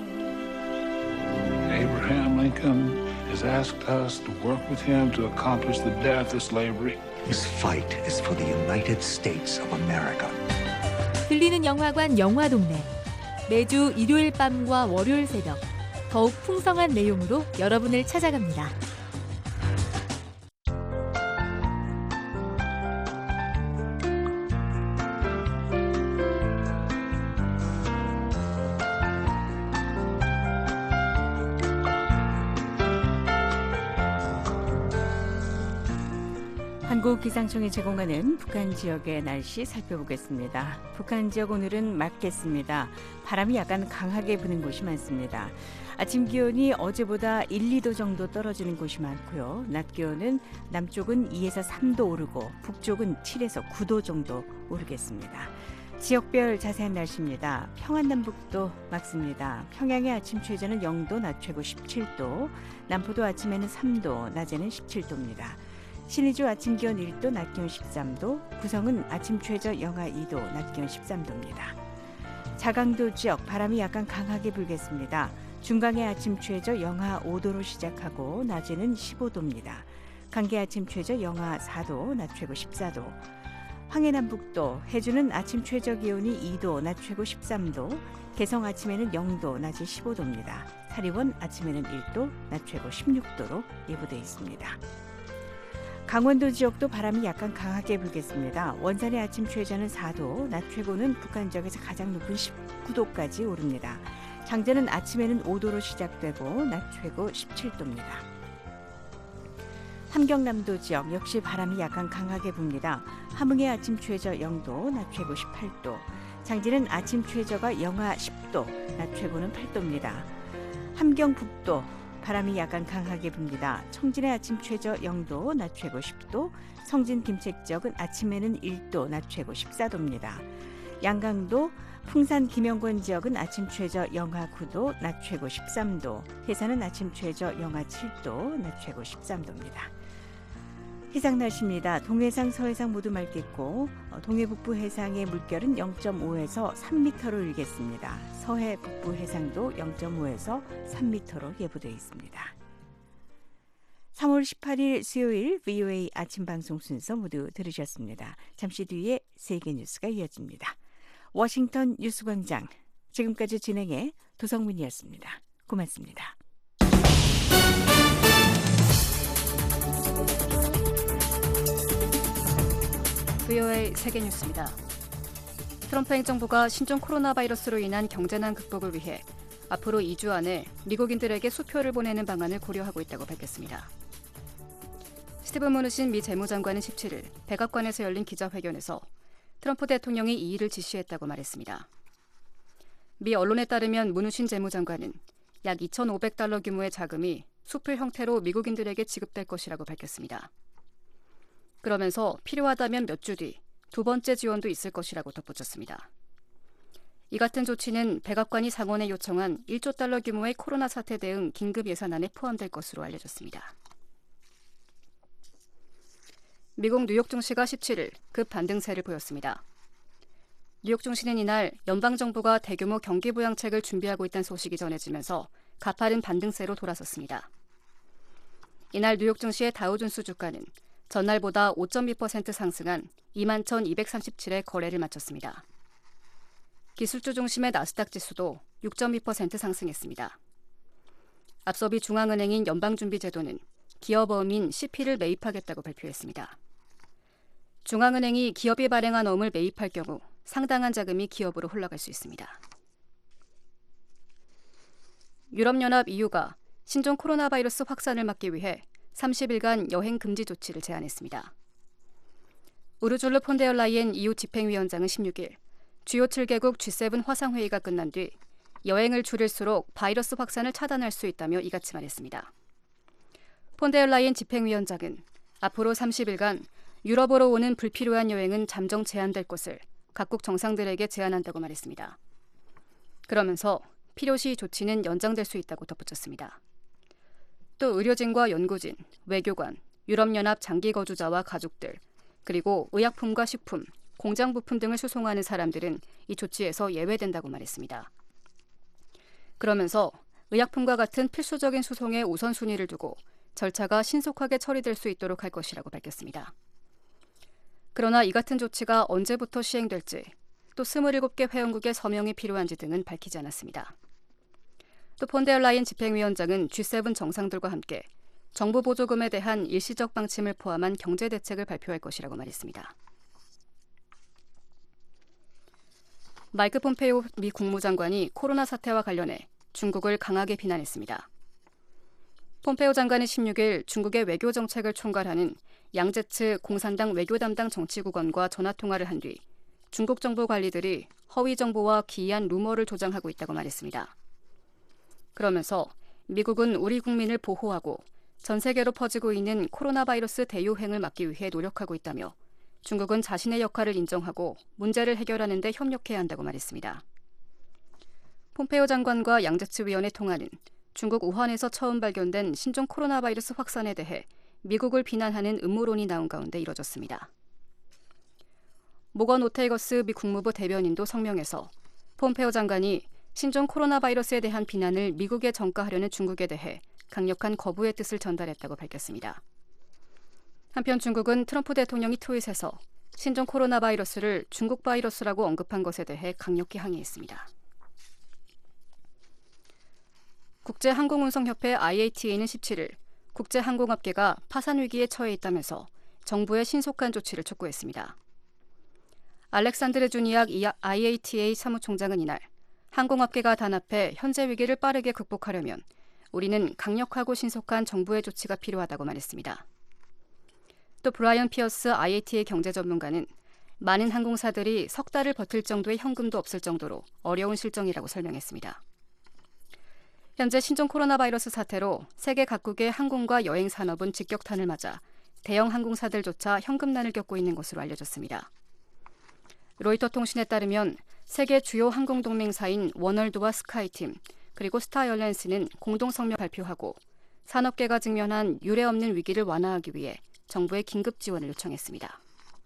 Abraham Lincoln has asked us to work with him to accomplish the death of slavery. This fight is for the United States of America. 들리는 영화관 영화동네. 매주 일요일 밤과 월요일 새벽 더욱 풍성한 내용으로 여러분을 찾아갑니다. 한국기상청이 제공하는 북한 지역의 날씨 살펴보겠습니다. 북한 지역 오늘은 맑겠습니다. 바람이 약간 강하게 부는 곳이 많습니다. 아침 기온이 어제보다 일, 이 도 정도 떨어지는 곳이 많고요. 낮 기온은 남쪽은 이에서 삼 도 오르고 북쪽은 칠에서 구 도 정도 오르겠습니다. 지역별 자세한 날씨입니다. 평안남북도 맑습니다. 평양의 아침 최저는 영 도, 낮 최고 십칠 도, 남포도 아침에는 삼 도, 낮에는 십칠 도입니다. 신의주 아침 기온 일 도, 낮 기온 십삼 도, 구성은 아침 최저 영하 이 도, 낮 기온 십삼 도입니다. 자강도 지역 바람이 약간 강하게 불겠습니다. 중강의 아침 최저 영하 오 도로 시작하고 낮에는 십오 도입니다. 강계 아침 최저 영하 사 도, 낮 최고 십사 도. 황해남북도, 해주는 아침 최저기온이 이 도, 낮 최고 십삼 도, 개성 아침에는 영 도, 낮이 십오 도입니다. 사리원 아침에는 일 도, 낮 최고 십육 도로 예보되어 있습니다. 강원도 지역도 바람이 약간 강하게 불겠습니다. 원산의 아침 최저는 사 도, 낮 최고는 북한 지역에서 가장 높은 십구 도까지 오릅니다. 장전은 아침에는 오 도로 시작되고 낮 최고 십칠 도입니다. 함경남도 지역 역시 바람이 약간 강하게 붑니다. 함흥의 아침 최저 영 도, 낮 최고 십팔 도, 장진은 아침 최저가 영하 십 도, 낮 최고는 팔 도입니다. 함경북도 바람이 약간 강하게 붑니다. 청진의 아침 최저 영 도, 낮 최고 십 도, 성진 김책 지역은 아침에는 일 도, 낮 최고 십사 도입니다. 양강도 풍산 김영권 지역은 아침 최저 영하 구 도, 낮 최고 십삼 도, 해산은 아침 최저 영하 칠 도, 낮 최고 십삼 도입니다. 해상 날씨입니다. 동해상, 서해상 모두 맑겠고 동해 북부 해상의 물결은 영 점 오에서 삼 미터로 일겠습니다. 서해 북부 해상도 영 점 오에서 삼 미터로 예보되어 있습니다. 삼월 십팔일 수요일 브이오에이 아침 방송 순서 모두 들으셨습니다. 잠시 뒤에 세계 뉴스가 이어집니다. 워싱턴 뉴스광장, 지금까지 진행해 도성문이었습니다. 고맙습니다. 브이오에이 세계 뉴스입니다. 트럼프 행정부가 신종 코로나 바이러스로 인한 경제난 극복을 위해 앞으로 이 주 안에 미국인들에게 수표를 보내는 방안을 고려하고 있다고 밝혔습니다. 스티븐 무누신 미 재무장관은 십칠일 백악관에서 열린 기자회견에서 트럼프 대통령이 이 일을 지시했다고 말했습니다. 미 언론에 따르면 무누신 재무장관은 약 이천오백 달러 규모의 자금이 수표 형태로 미국인들에게 지급될 것이라고 밝혔습니다. 그러면서 필요하다면 몇 주 뒤 두 번째 지원도 있을 것이라고 덧붙였습니다. 이 같은 조치는 백악관이 상원에 요청한 일조 달러 규모의 코로나 사태 대응 긴급 예산안에 포함될 것으로 알려졌습니다. 미국 뉴욕 증시가 십칠일 급 반등세를 보였습니다. 뉴욕 증시는 이날 연방정부가 대규모 경기 부양책을 준비하고 있다는 소식이 전해지면서 가파른 반등세로 돌아섰습니다. 이날 뉴욕 증시의 다우존스 주가는 전날보다 오 점 이 퍼센트 상승한 이만 천이백삼십칠에 거래를 마쳤습니다. 기술주 중심의 나스닥 지수도 육 점 이 퍼센트 상승했습니다. 앞서 미 중앙은행인 연방준비제도는 기업어음인 씨피를 매입하겠다고 발표했습니다. 중앙은행이 기업이 발행한 어음을 매입할 경우 상당한 자금이 기업으로 흘러갈 수 있습니다. 유럽연합 이유가 신종 코로나 바이러스 확산을 막기 위해 삼십일간 여행 금지 조치를 제안했습니다. 우르줄르 폰데얼라이엔 이유 집행위원장은 십육일 주요 칠 개국 지 세븐 화상회의가 끝난 뒤 여행을 줄일수록 바이러스 확산을 차단할 수 있다며 이같이 말했습니다. 폰데얼라이엔 집행위원장은 앞으로 삼십일간 유럽으로 오는 불필요한 여행은 잠정 제한될 것을 각국 정상들에게 제안한다고 말했습니다. 그러면서 필요시 조치는 연장될 수 있다고 덧붙였습니다. 또 의료진과 연구진, 외교관, 유럽연합 장기 거주자와 가족들, 그리고 의약품과 식품, 공장 부품 등을 수송하는 사람들은 이 조치에서 예외된다고 말했습니다. 그러면서 의약품과 같은 필수적인 수송에 우선순위를 두고 절차가 신속하게 처리될 수 있도록 할 것이라고 밝혔습니다. 그러나 이 같은 조치가 언제부터 시행될지, 또 스물일곱 개 회원국의 서명이 필요한지 등은 밝히지 않았습니다. 또 폰데얼라이엔 집행위원장은 지 세븐 정상들과 함께 정부 보조금에 대한 일시적 방침을 포함한 경제 대책을 발표할 것이라고 말했습니다. 마이크 폼페이오 미 국무장관이 코로나 사태와 관련해 중국을 강하게 비난했습니다. 폼페이오 장관은 십육일 중국의 외교 정책을 총괄하는 양제츠 공산당 외교 담당 정치국원과 전화통화를 한 뒤 중국 정부 관리들이 허위 정보와 기이한 루머를 조장하고 있다고 말했습니다. 그러면서 미국은 우리 국민을 보호하고 전 세계로 퍼지고 있는 코로나 바이러스 대유행을 막기 위해 노력하고 있다며 중국은 자신의 역할을 인정하고 문제를 해결하는 데 협력해야 한다고 말했습니다. 폼페이오 장관과 양제츠 위원의 통화는 중국 우한에서 처음 발견된 신종 코로나 바이러스 확산에 대해 미국을 비난하는 음모론이 나온 가운데 이뤄졌습니다. 모건 오텔거스 미 국무부 대변인도 성명에서 폼페이오 장관이 신종 코로나 바이러스에 대한 비난을 미국에 전가하려는 중국에 대해 강력한 거부의 뜻을 전달했다고 밝혔습니다. 한편 중국은 트럼프 대통령이 트윗에서 신종 코로나 바이러스를 중국 바이러스라고 언급한 것에 대해 강력히 항의했습니다. 국제항공운송협회 아이에이티에이는 십칠 일 국제항공업계가 파산 위기에 처해 있다면서 정부의 신속한 조치를 촉구했습니다. 알렉산드르 주니악 아이에이티에이 사무총장은 이날 항공업계가 단합해 현재 위기를 빠르게 극복하려면 우리는 강력하고 신속한 정부의 조치가 필요하다고 말했습니다. 또 브라이언 피어스 아이에이티에이 경제 전문가는 많은 항공사들이 석 달을 버틸 정도의 현금도 없을 정도로 어려운 실정이라고 설명했습니다. 현재 신종 코로나 바이러스 사태로 세계 각국의 항공과 여행 산업은 직격탄을 맞아 대형 항공사들조차 현금난을 겪고 있는 것으로 알려졌습니다. 로이터 통신에 따르면 세계 주요 항공 동맹사인 워널드와 스카이팀 그리고 스타에어라인스는 공동 성명 발표하고 산업계가 직면한 유례없는 위기를 완화하기 위해 정부의 긴급 지원을 요청했습니다.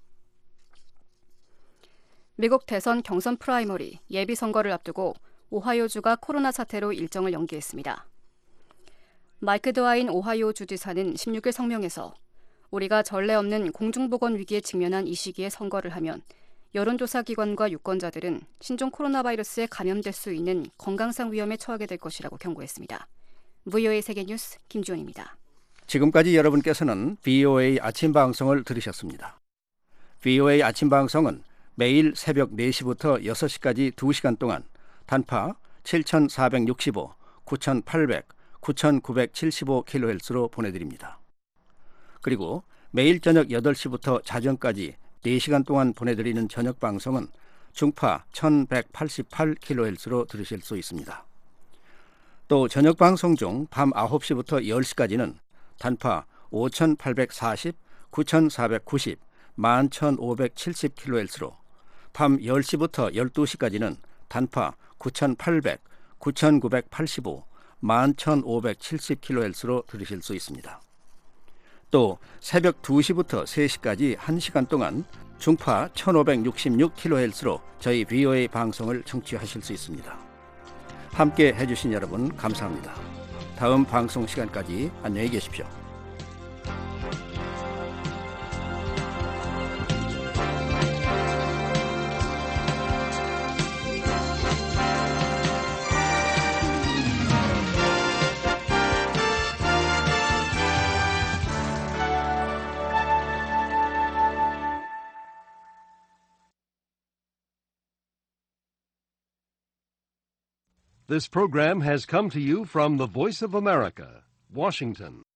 미국 대선 경선 프라이머리 예비 선거를 앞두고 오하이오주가 코로나 사태로 일정을 연기했습니다. 마이크 드와인 오하이오 주지사는 십육 일 성명에서 우리가 전례 없는 공중보건 위기에 직면한 이 시기에 선거를 하면 여론조사기관과 유권자들은 신종 코로나 바이러스에 감염될 수 있는 건강상 위험에 처하게 될 것이라고 경고했습니다. 브이오에이 세계뉴스 김주원입니다. 지금까지 여러분께서는 브이오에이 아침 방송을 들으셨습니다. 브이오에이 아침 방송은 매일 새벽 네 시부터 여섯 시까지 두 시간 동안 단파 칠천사백육십오, 구천팔백, 구천구백칠십오 킬로헤르츠로 보내드립니다. 그리고 매일 저녁 여덟 시부터 자정까지 네 시간 동안 보내드리는 저녁 방송은 중파 천백팔십팔 킬로헤르츠로 들으실 수 있습니다. 또 저녁 방송 중 밤 아홉 시부터 열 시까지는 단파 오천팔백사십, 구천사백구십, 만 천오백칠십 킬로헤르츠로 밤 열 시부터 열두 시까지는 단파 구천팔백, 구천구백팔십오, 만 천오백칠십 킬로헤르츠로 들으실 수 있습니다. 또 새벽 두 시부터 세 시까지 한 시간 동안 중파 천오백육십육 킬로헤르츠로 저희 브이오에이 방송을 청취하실 수 있습니다. 함께 해주신 여러분 감사합니다. 다음 방송 시간까지 안녕히 계십시오. This program has come to you from the Voice of America, Washington.